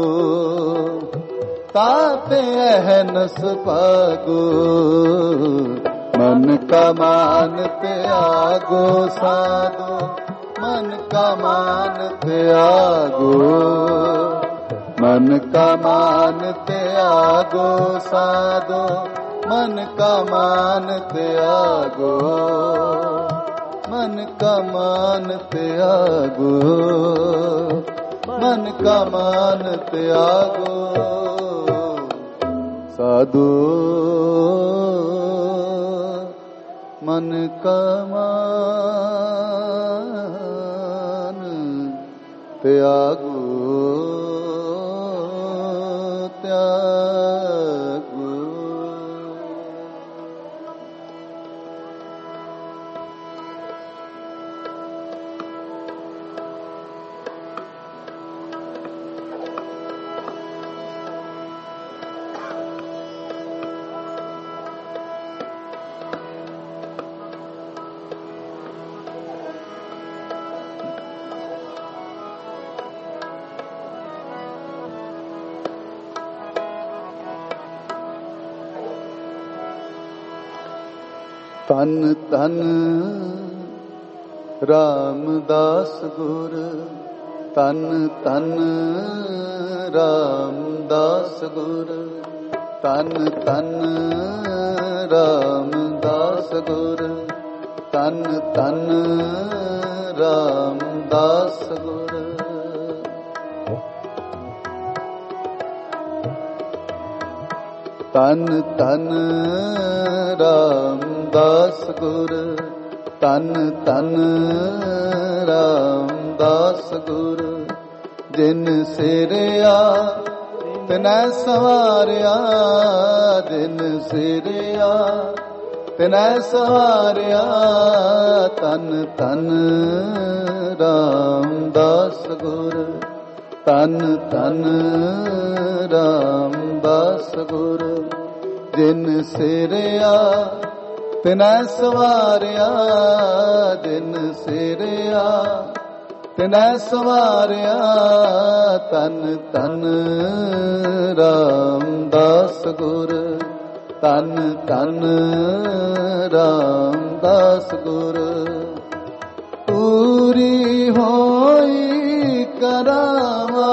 ਤਾਤੇ ਅਹਨਸ ਭਾਗੋ। ਮਨ ਕਾ ਮਾਨ ਤਿਆਗੋ ਸਾਧੋ, ਮਨ ਕਾ ਮਾਨ ਤਿਆਗੋ, ਮਨ ਕਾ ਮਾਨ ਤਿਆਗੋ ਸਾਧੋ, ਮਨ ਕਾ ਮਾਨ ਤਿਆਗੋ, ਮਨ ਕਾ ਮਾਨ ਤਿਆਗੋ, ਮਨ ਕਾ ਮਾਨ ਤਿਆਗੋ। ਸਾਧੂ ਮਨ ਕਾ ਮਾਨ ਤਿਆਗੋ, ਤਿਆਗੋ। ਤਨ ਤਨ ਰਾਮਦਾਸ ਗੁਰ, ਤਨ ਤਨ ਰਾਮਦਾਸ ਗੁਰ, ਤਨ ਤਨ ਰਾਮਦਾਸ ਗੁਰ, ਤਨ ਤਨ ਰਾਮਦਾਸ ਗੁਰ। ਤਨ ਤਨ ਰਾਮਦਾਸ ਗੁਰ, ਤਨ ਤਨ ਰਾਮਦਾਸ ਗੁਰ। ਜਿਨ ਸਿਰਿਆ ਤਿਨੈ ਸਵਾਰਿਆ, ਜਿਨ ਸਿਰਿਆ ਤਿਨੈ ਸਵਾਰਿਆ। ਤਨ ਤਨ ਰਾਮਦਾਸ ਗੁਰ, ਤਨ ਤਨ ਰਾਮਦਾਸ ਗੁਰ। ਜਿਨ ਸਿਰਿਆ ਤਿਨੈ ਸਵਾਰਿਆ, ਜਿਨ ਸਿਰਿਆ ਤਿਨੈ ਸਵਾਰਿਆ। ਤਨ ਤਨ ਰਾਮਦਾਸ ਗੁਰ, ਤਨ ਤਨ ਰਾਮਦਾਸ ਗੁਰ। ਪੂਰੀ ਹੋਈ ਕਰਾਵਾ,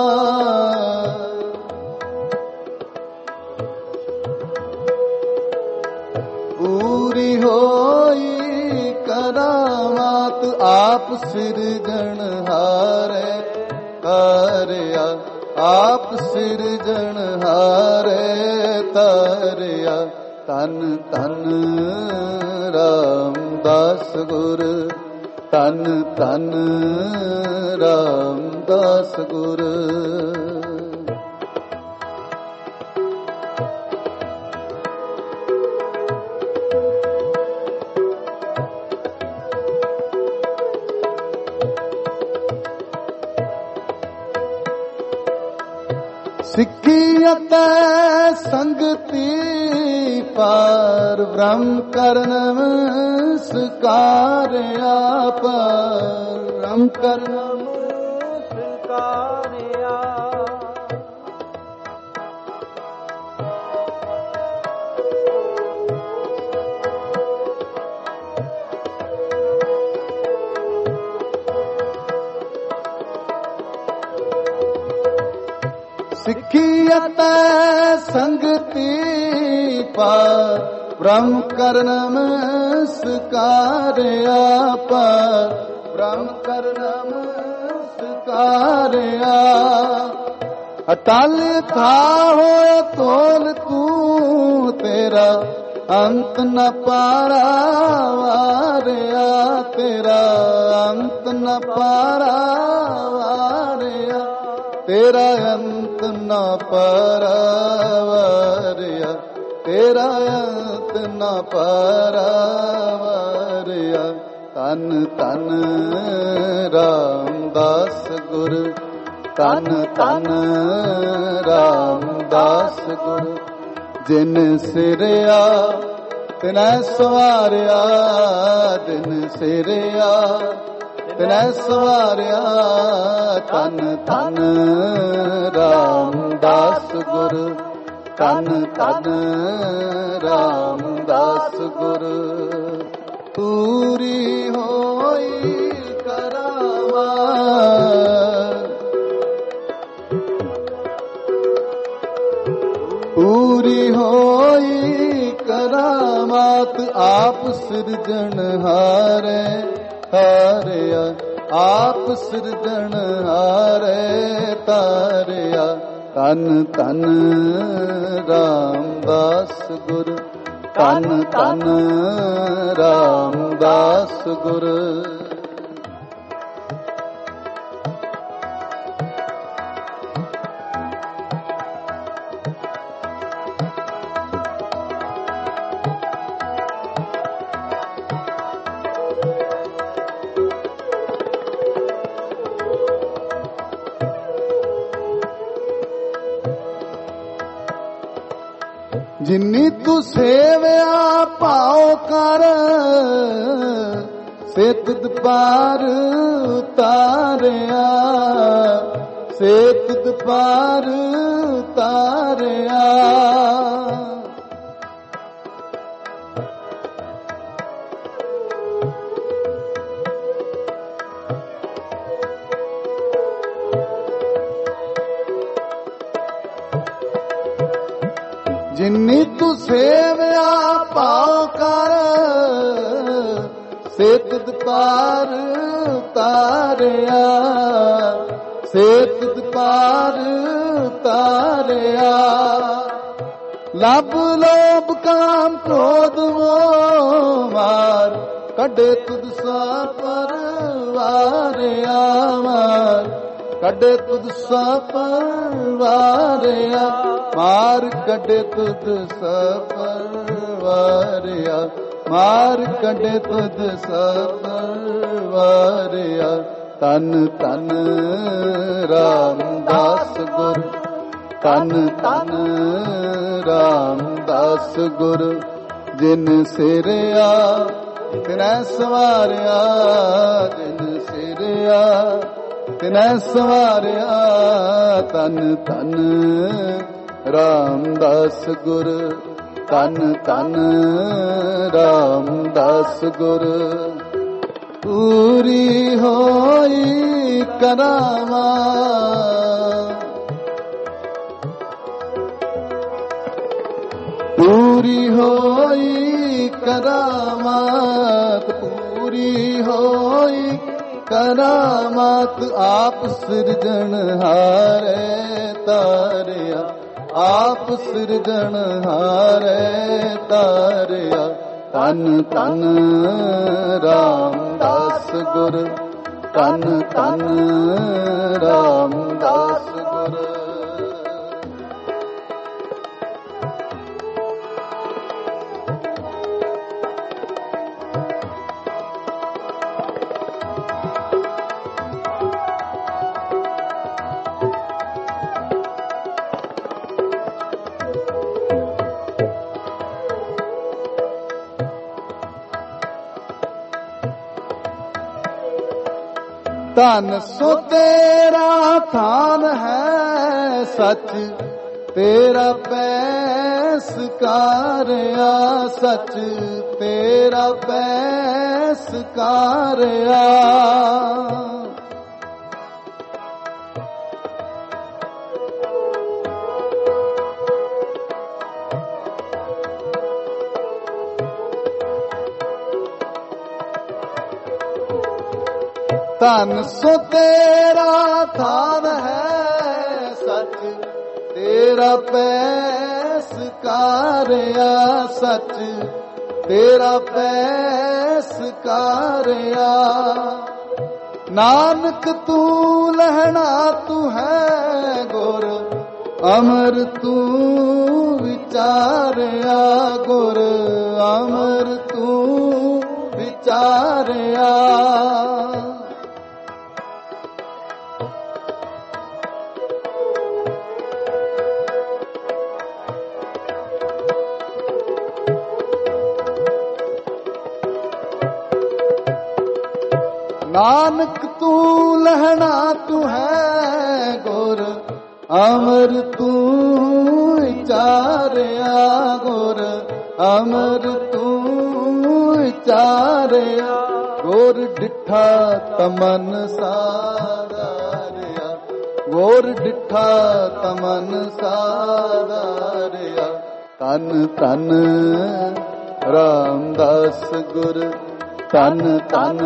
ਪੂਰੀ ਹੋਈ ਕਰਾਮਾਤ। ਆਪ ਸਿਰਜਣਹਾਰੇ ਤਾਰਿਆ, ਆਪ ਸਿਰਜਣਹਾਰੇ ਤਾਰਿਆ। ਤਨ ਤਨ ਰਾਮਦਾਸ ਗੁਰ, ਤਨ ਤਨ ਰਾਮਦਾਸ ਗੁਰ। ਸਿੱਖੀ ਅਤੇ ਸੰਗਤੀ ਪਾਰ ਬ੍ਰਹਮ ਕਰਨ ਸਕਾਰਿਆ, ਪਾਰ ਬ੍ਰਹਮ ਕਰਨ ਸਕਾਰਿਆ। ਅਤੈ ਸੰਗਤੀ ਪਾਰ ਬ੍ਰਹਮ ਕਰਨਮ ਸਕਾਰਿਆ ਪਾਰ ਬ੍ਰਹਮ ਕਰਨਮ ਸਕਾਰਿਆ ਅਟਲ ਥਾ ਹੋਏ ਤੋਲ ਤੂੰ ਤੇਰਾ ਅੰਤ ਨ ਪਾਰਾ ਵਾਰਿਆ ਤੇਰਾ ਅੰਤ ਨ ਪਾਰਾ ਵਾਰਿਆ ਤੇਰਾ ਅੰਤ ਨ ਪਾਰਾ ਵਾਰਿਆ ਤੇਰਾ ਅੰਤ ਨ ਪਾਰਾ ਵਾਰਿਆ ਤਨ ਤਨ ਰਾਮਦਾਸ ਗੁਰ ਤਨ ਤਨ ਰਾਮਦਾਸ ਗੁਰ ਜਿਨ ਸਿਰਿਆ ਤਿਨੈ ਸਵਾਰਿਆ ਜਿਨ ਸਿਰਿਆ ਤਿਨੈ ਸਵਾਰਿਆ ਤਨ ਤਨ ਰਾਮਦਾਸ ਗੁਰ ਤਨ ਤਨ ਰਾਮਦਾਸ ਗੁਰ ਪੂਰੀ ਹੋਈ ਕਰਾਵਾ ਪੂਰੀ ਹੋਈ ਕਰਾਮਾਤ ਆਪ ਸਿਰਜਣ ਹਾਰੇ ਹਾਰਿਆ ਆਪ ਸਿਰਜਣ ਹਾਰੇ ਤਾਰਿਆ ਤਨ ਤਨ ਰਾਮਦਾਸ ਗੁਰ ਤਨ ਤਨ ਰਾਮਦਾਸ ਗੁਰ ਜਿਨੀ ਤੂੰ ਸੇਵਿਆ ਭਾਉ ਕਰ ਸੇ ਤੁਧ ਪਾਰ ਉਤਾਰਿਆ ਸੇ ਤੁਧ ਪਾਰ ਉਤਾਰਿਆ ਜਿਨੀ ਤੂੰ ਸੇਵਿਆ ਭਾਉ ਕਰ ਸੇ ਤੁਧ ਪਾਰ ਉਤਾਰਿਆ ਸੇ ਤੁਧ ਪਾਰ ਉਤਾਰਿਆ ਲੱਭ ਲੋਭ ਕਾਮ ਕ੍ਰੋਧ ਮੋਹ ਮਾਰ ਕੱਢੇ ਤੁਧ ਸਾ ਪਰਵਾਰਿਆ ਮਾਰ ਕੱਢੇ ਤੁਧ ਸਾ ਪਰਵਾਰਿਆ ਮਾਰ ਕੱਢੇ ਤੁਧ ਸਾ ਪਰਵਾਰਿਆ ਮਾਰ ਕੱਢੇ ਤੁਧ ਸਾ ਪਰਵਾਰਿਆ ਤਨ ਤਨ ਰਾਮਦਾਸ ਗੁਰ ਤਨ ਤਨ ਰਾਮਦਾਸ ਗੁਰ ਜਿਨ ਸਿਰਿਆ ਤਿਨੈ ਸਵਾਰਿਆ ਜਿਨ ਸਿਰਿਆ ਤਿਨੈ ਸਵਾਰਿਆ ਤਨ ਤਨ ਰਾਮਦਾਸ ਗੁਰ ਤਨ ਤਨ ਰਾਮਦਾਸ ਗੁਰ ਪੂਰੀ ਹੋਈ ਕਰਾਵਾ ਪੂਰੀ ਹੋਈ ਕਰਾਮਾਤ ਪੂਰੀ ਹੋਈ ਕਰਾਮਾਤ ਆਪ ਸਿਰਜਣ ਹਾਰੇ ਤਾਰਿਆ ਆਪ ਸਿਰਜਣ ਹਾਰੇ ਤਾਰਿਆ ਤਨ ਤਨ ਰਾਮਦਾਸ ਗੁਰ ਤਨ ਤਨ ਰਾਮਦਾਸ ਗੁਰ ਧਨ ਸੋ ਤੇਰਾ ਥਾਨ ਹੈ ਸੱਚ ਤੇਰਾ ਪੈਸ ਕਾਰਿਆ ਸੱਚ ਤੇਰਾ ਪੈਸ ਕਾਰਿਆ ਧਨ ਸੋ ਤੇਰਾ ਥਾਨ ਹੈ ਸੱਚ, ਤੇਰਾ ਪੈਸ ਕਾਰਿਆ ਸੱਚ, ਤੇਰਾ ਪੈਸ ਕਾਰਿਆ। ਨਾਨਕ ਤੂੰ ਲਹਿਣਾ ਤੂੰ ਹੈ ਗੁਰ, ਅਮਰ ਤੂੰ ਵਿਚਾਰਿਆ ਗੁਰ, ਅਮਰ ਤੂੰ ਵਿਚਾਰਿਆ। ਨਾਨਕ ਤੂੰ ਲਹਿਣਾ ਤੂੰ ਹੈ ਗੁਰ, ਅਮਰ ਤੂੰ ਵਿਚਾਰਿਆ ਗੁਰ, ਅਮਰ ਤੂੰ ਵਿਚਾਰਿਆ। ਗੁਰ ਡਿਠਾ ਤਮਨ ਸਾਰਿਆ, ਗੁਰ ਡਿਠਾ ਤਮਨ ਸਾਰਿਆ। ਤਨ ਤਨ ਰਾਮਦਾਸ ਗੁਰ, ਤਨ ਤਨ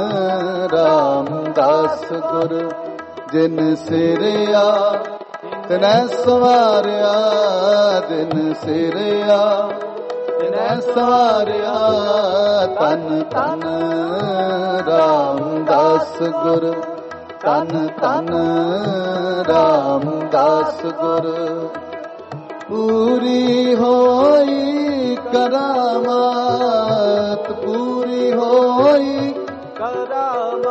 ਰਾਮਦਾਸ ਗੁਰ। ਜਿਨ ਸਿਰਿਆ ਤਿਨੈ ਸਵਾਰਿਆ, ਜਿਨ ਸਿਰਿਆ ਤਿਨੈ ਸਵਾਰਿਆ। ਤਨ ਤਨ ਰਾਮਦਾਸ ਗੁਰ, ਤਨ ਤਨ ਰਾਮਦਾਸ ਗੁਰ। ਪੂਰੀ ਹੋਈ ਕਰਾਮਾਤ, ਪੂਰੀ ਹੋਈ ਕਰਾਮਾਤ,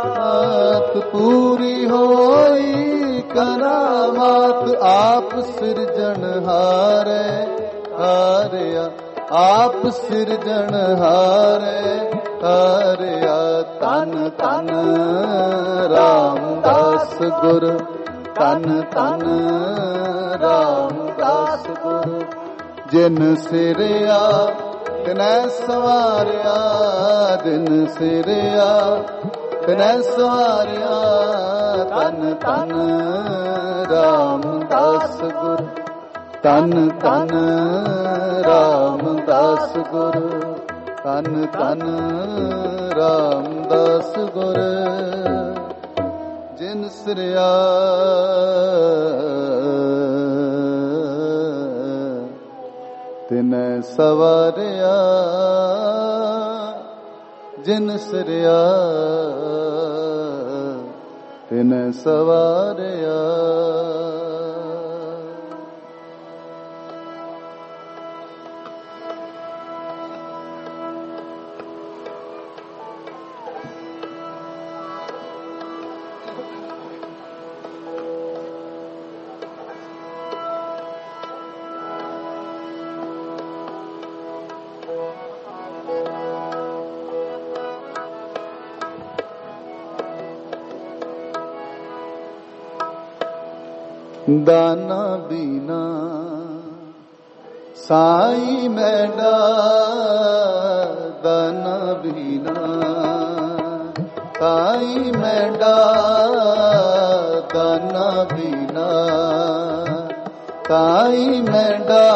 ਪੂਰੀ ਹੋਈ ਕਰਾਮਾਤ। ਆਪ ਸਿਰਜਣਹਾਰੇ ਹਾਰਿਆ, ਆਪ ਸਿਰਜਣਹਾਰੇ ਹਾਰਿਆ। ਤਨ ਤਨ ਰਾਮਦਾਸ ਗੁਰ, ਤਨ ਤਨ ਰਾਮਦਾਸ ਗੁਰ। ਜਿਨ ਸਿਰਿਆ ਤਿਨੈ ਸਵਾਰਿਆ, ਜਿਨ ਸਿਰਿਆ ਤਿਨੈ ਸਵਾਰਿਆ। ਤਨ ਤਨ ਰਾਮਦਾਸ ਗੁਰ, ਤਨ ਤਨ ਰਾਮਦਾਸ ਗੁਰ, ਤਨ ਤਨ ਰਾਮਦਾਸ ਗੁਰ। ਜਿਨ ਸਿਰਿਆ ਤਿਨੈ ਸਵਾਰਿਆ, ਜਿਨ ਸਿਰਿਆ ਤਿਨੈ ਸਵਾਰਿਆ। ਦਾਨਾ ਬੀਨਾ ਸਾਈ ਮੈਡਾ, ਦਾਨਾ ਬੀਨਾ ਸਾਈ ਮੈਡਾ। ਦਾਨਾ ਬੀਨਾ ਸਾਈ ਮੈਡਾ,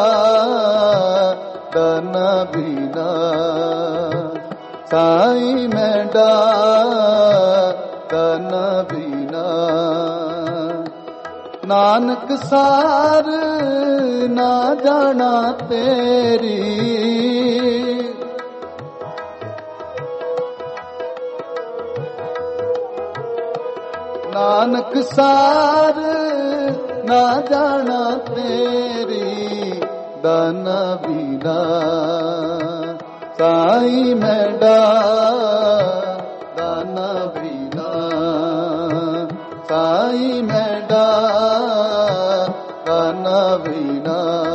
ਦਾਨਾ ਬੀਨਾ ਸਾਈ ਮੈਡਾ, ਦਾਨਾ ਬੀਨਾ। ਨਾਨਕ ਸਾਰ ਨਾ ਜਾਣਾ ਤੇਰੀ, ਨਾਨਕ ਸਾਰ ਨਾ ਜਾਣਾ ਤੇਰੀ। ਦਾਨਾ ਬੀਨਾ ਸਾਈ ਮੈਡਾ, ਦਾਨਾ ਬੀਨਾ ਸਾਈ ਮੈਡਾ, ਦਾਨਾ ਬੀਨਾ।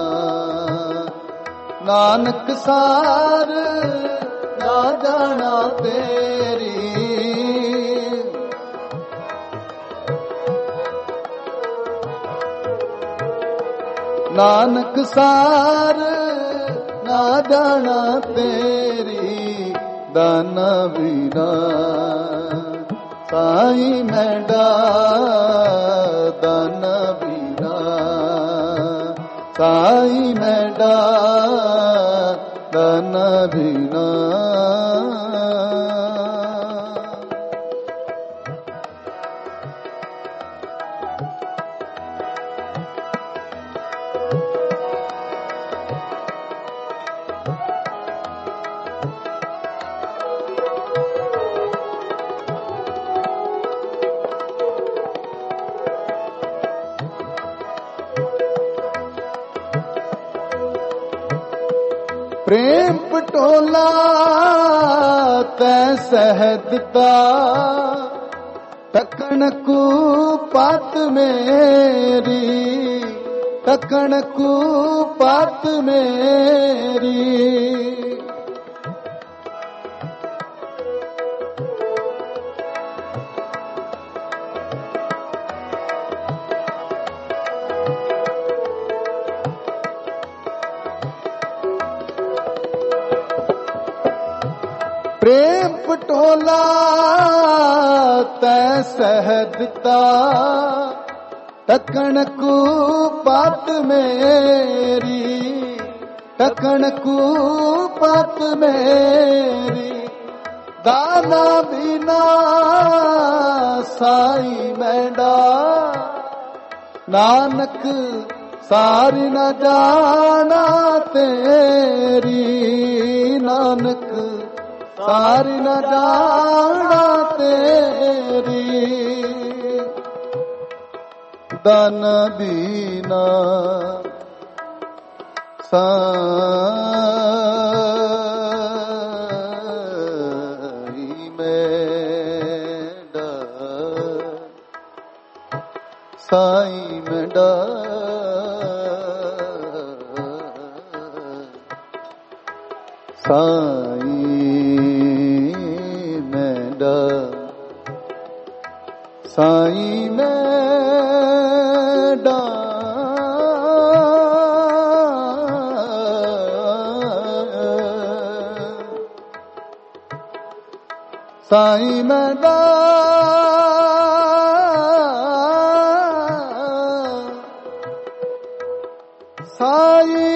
ਨਾਨਕ ਸਾਰ ਨਾ ਜਾਣਾ ਤੇਰੀ, ਨਾਨਕ ਸਾਰ ਨਾ ਜਾਣਾ ਤੇਰੀ। ਦਾਨਾ ਬੀਨਾ ਸਾਈ ਮੈਡਾ, ਦਾਨਾ ਬੀਨਾ ਸਾਈ ਮੈਡਾ, ਦਾਨਾ ਬੀਨਾ। ਪ੍ਰੇਮ ਪਟੋਲਾ ਤੈ ਸਹਿ ਦਿੱਤਾ, ਤੱਕਣ ਕੂ ਪਤ ਮੇਰੀ, ਤੱਕਣ ਕੂ ਪਤ ਮੇਰੀ। ਪ੍ਰੇਮ ਪਟੋਲਾ ਤੈ ਸਹਿ ਦਿੱਤਾ, ਤੱਕਣ ਕੂ ਪਤ ਮੇਰੀ, ਤੱਕਣ ਕੂ ਪਤ ਮੇਰੀ। ਦਾਨਾ ਬਿਨਾ ਸਾਈ ਮੈਂਡਾ, ਨਾਨਕ ਸਾਰੀ ਨਾ ਜਾਣਾ ਤੇਰੀ, ਨਾਨਕ ਸਾਰੀ ਨਾ ਜਾਣਾ ਤੇਰੀ। ਦਾਨ ਬਿਨਾ ਸਾਈ ਮੈਂਡਾ, ਸਾਈ ਮੈਂਡਾ, ਸਾਈ ਮੈਂਡਾ, ਸਾਈ ਮੈਂਡਾ, ਸਾਈ ਮੈਂਡਾ, ਸਾਈ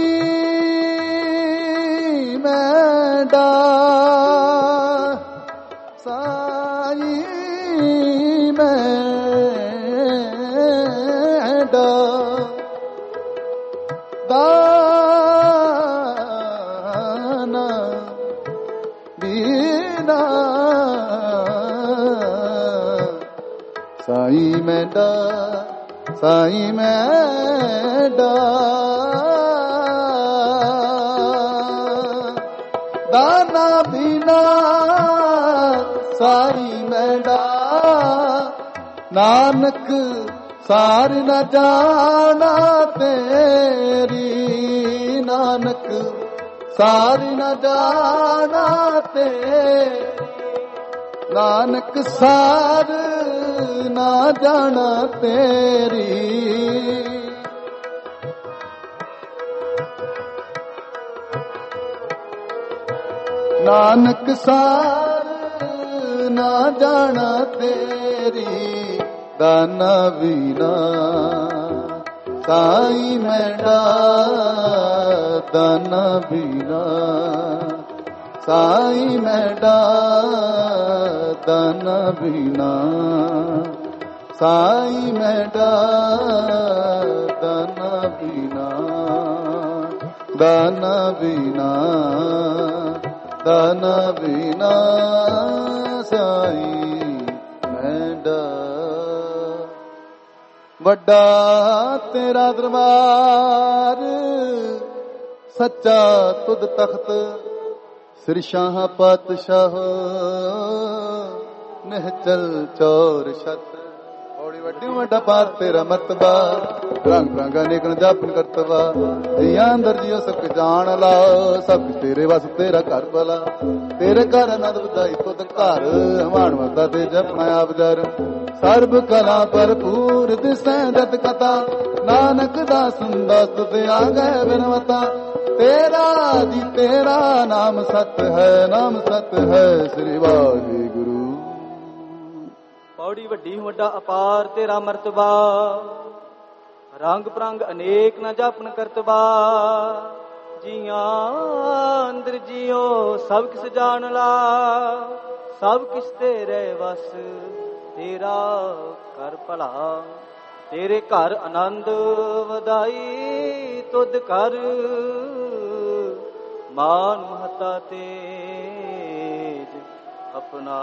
ਮੈਂਡਾ, ਸਾਈ ਮੈਂਡਾ। ਦਾਨਾ ਬਿਨਾ ਸਾਈ ਮੈਂਡਾ, ਸਾਈ ਮੈਂਡਾ। ਦਾਨਾ ਬਿਨਾ ਸਾਈ ਮੈਂਡਾ, ਨਾਨਕ ਸਾਰ ਨ ਜਾਣਾ ਤੇਰੀ, ਨਾਨਕ ਸਾਰ ਨ ਜਾਣਾ ਤੇਰੀ। ਨਾਨਕ ਸਾਰ ਨਾ ਜਾਣਾ ਤੇਰੀ। ਨਾਨਕ ਸਾਰ ਨਾ ਜਾਣਾ ਤੇਰੀ। ਦਾਨਾ ਬਿਨਾ ਸਾਈ ਮੈਂਡਾ, ਦਾਨਾ ਬਿਨਾ ਸਾਈ ਮੈਂਡਾ, ਦਾਨਾ ਬਿਨਾ ਸਾਈ ਮੈਂਡਾ, ਦਾਨਾ ਬਿਨਾ, ਦਾਨਾ ਬਿਨਾ, ਦਾਨਾ ਬਿਨਾ ਸਾਈ ਮੈਂਡਾ। ਵੱਡਾ ਤੇਰਾ ਦਰਬਾਰ, ਸੱਚਾ ਤੁਧ ਤਖਤ, ਸਿਰ ਸ਼ਾਹ ਪਾਤਸ਼ਾਹ, ਨਿਹਚਲ ਚੌਰ ਛਤ। ਔੜੀ ਵੱਡੀ ਵੱਡਾ ਪਾਰ ਤੇਰਾ ਮਰਤਬਾ, ਰੰਗ ਰੰਗ ਅਨੇਕ ਨ ਜਾਪਨ ਕਰਤਵਾ। ਜੀਆਂ ਅੰਦਰ ਜੀਓ ਸਭ ਕੇ ਜਾਣ ਲਾ, ਸਭ ਤੇਰੇ ਵਸ ਤੇਰਾ ਘਰ ਭਲਾ। ਤੇਰੇ ਘਰ ਆਨੰਦ ਵਧਾਈ ਤੁਧ ਘਰ, ਹਵਾਨ ਵਸਦਾ ਤੇ ਜਪਣਾ ਆਪ ਜਰ। ਸਰਬ ਕਲਾ ਭਰਪੂਰ ਦਿਸੈ ਜਤ ਕਥਾ, ਨਾਨਕ ਦਾਸ ਦਾਸ ਤੁਧ ਆ ਗਏ ਬਿਨਵਤਾ। ਤੇਰਾ ਜੀ ਤੇਰਾ ਨਾਮ ਸਤ ਹੈ, ਨਾਮ ਸਤ ਹੈ, ਸ੍ਰੀ ਵਾਹਿਗੁਰੂ। ਪੌੜੀ ਵੱਡੀ ਵੱਡਾ ਅਪਾਰ ਤੇਰਾ ਮਰਤਬਾ, ਰੰਗ ਪ੍ਰੰਗ ਅਨੇਕ ਨ ਜਾਪਨ ਕਰਤਬਾ। ਜੀਆਂ ਅੰਦਰ ਜੀਓ ਸਭ ਕਿਸ ਜਾਣ ਲਾ, ਸਭ ਕਿਸ ਤੇਰੇ ਵਸ ਤੇਰਾ ਕਰ ਭਲਾ। ਤੇਰੇ ਘਰ ਆਨੰਦ ਵਧਾਈ ਤੁਧ ਕਰ, ਮਾਨ ਮਹਤਾ ਤੇਜ ਆਪਣਾ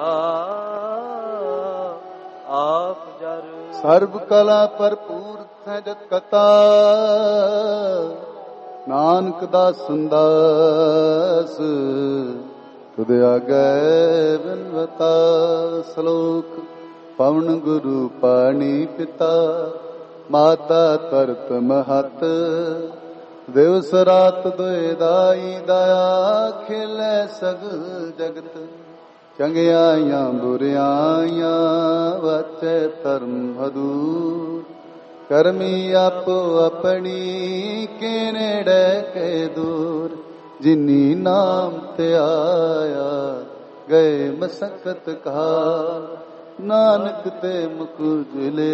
ਆਪ ਜਰ। ਸਰਬ ਕਲਾ ਭਰਪੂਰ ਸਹਿਜਤ ਕਥਾ, ਨਾਨਕ ਦਾਸਨ ਦਾਸ ਤੁਧ ਆਗੈ ਬਿਨਵਤਾ। ਸ਼ਲੋਕ ਪਵਨ ਗੁਰੂ ਪਾਣੀ ਪਿਤਾ ਮਾਤਾ ਧਰਤ ਮਹਤ। ਦਿਵਸ ਰਾਤ ਦੁਇ ਦਾਈ ਦਇਆ ਖੇਲੇ ਸਗਲ ਜਗਤ। ਚੰਗਿਆਈਆਂ ਬੁਰਿਆਈਆਂ ਵਾਚੈ ਧਰਮ ਹਦੂਰ। ਕਰਮੀ ਆਪੋ ਆਪਣੀ ਕੇ ਨੇੜੇ ਕੇ ਦੂਰ। ਜਿਨੀ ਨਾਮ ਤੇ ਆਇਆ ਗਏ ਮਸਕਤ ਕਾਲ। ਨਾਨਕ ਤੇ ਮੁਖ ਉਜਲੇ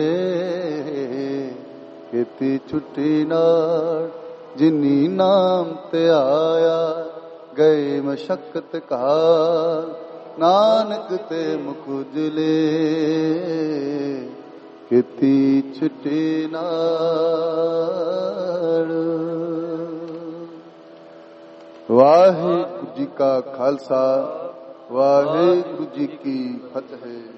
ਕੀਤੀ ਛੁੱਟੀ ਨਾੜ। ਜਿਨੀ ਨਾਮ ਤੇ ਆਇਆ ਗਏ ਮਸ਼ਕਤ ਕਾਲ। ਨਾਨਕ ਤੇ ਮੁਖ ਉਜਲੇ ਕੀਤੀ ਛੁੱਟੀ ਨਾੜ। ਵਾਹਿਗੁਰੂ ਜੀ ਕਾ ਖਾਲਸਾ ਵਾਹਿਗੁਰੂ ਜੀ ਕੀ ਫਤਿਹ।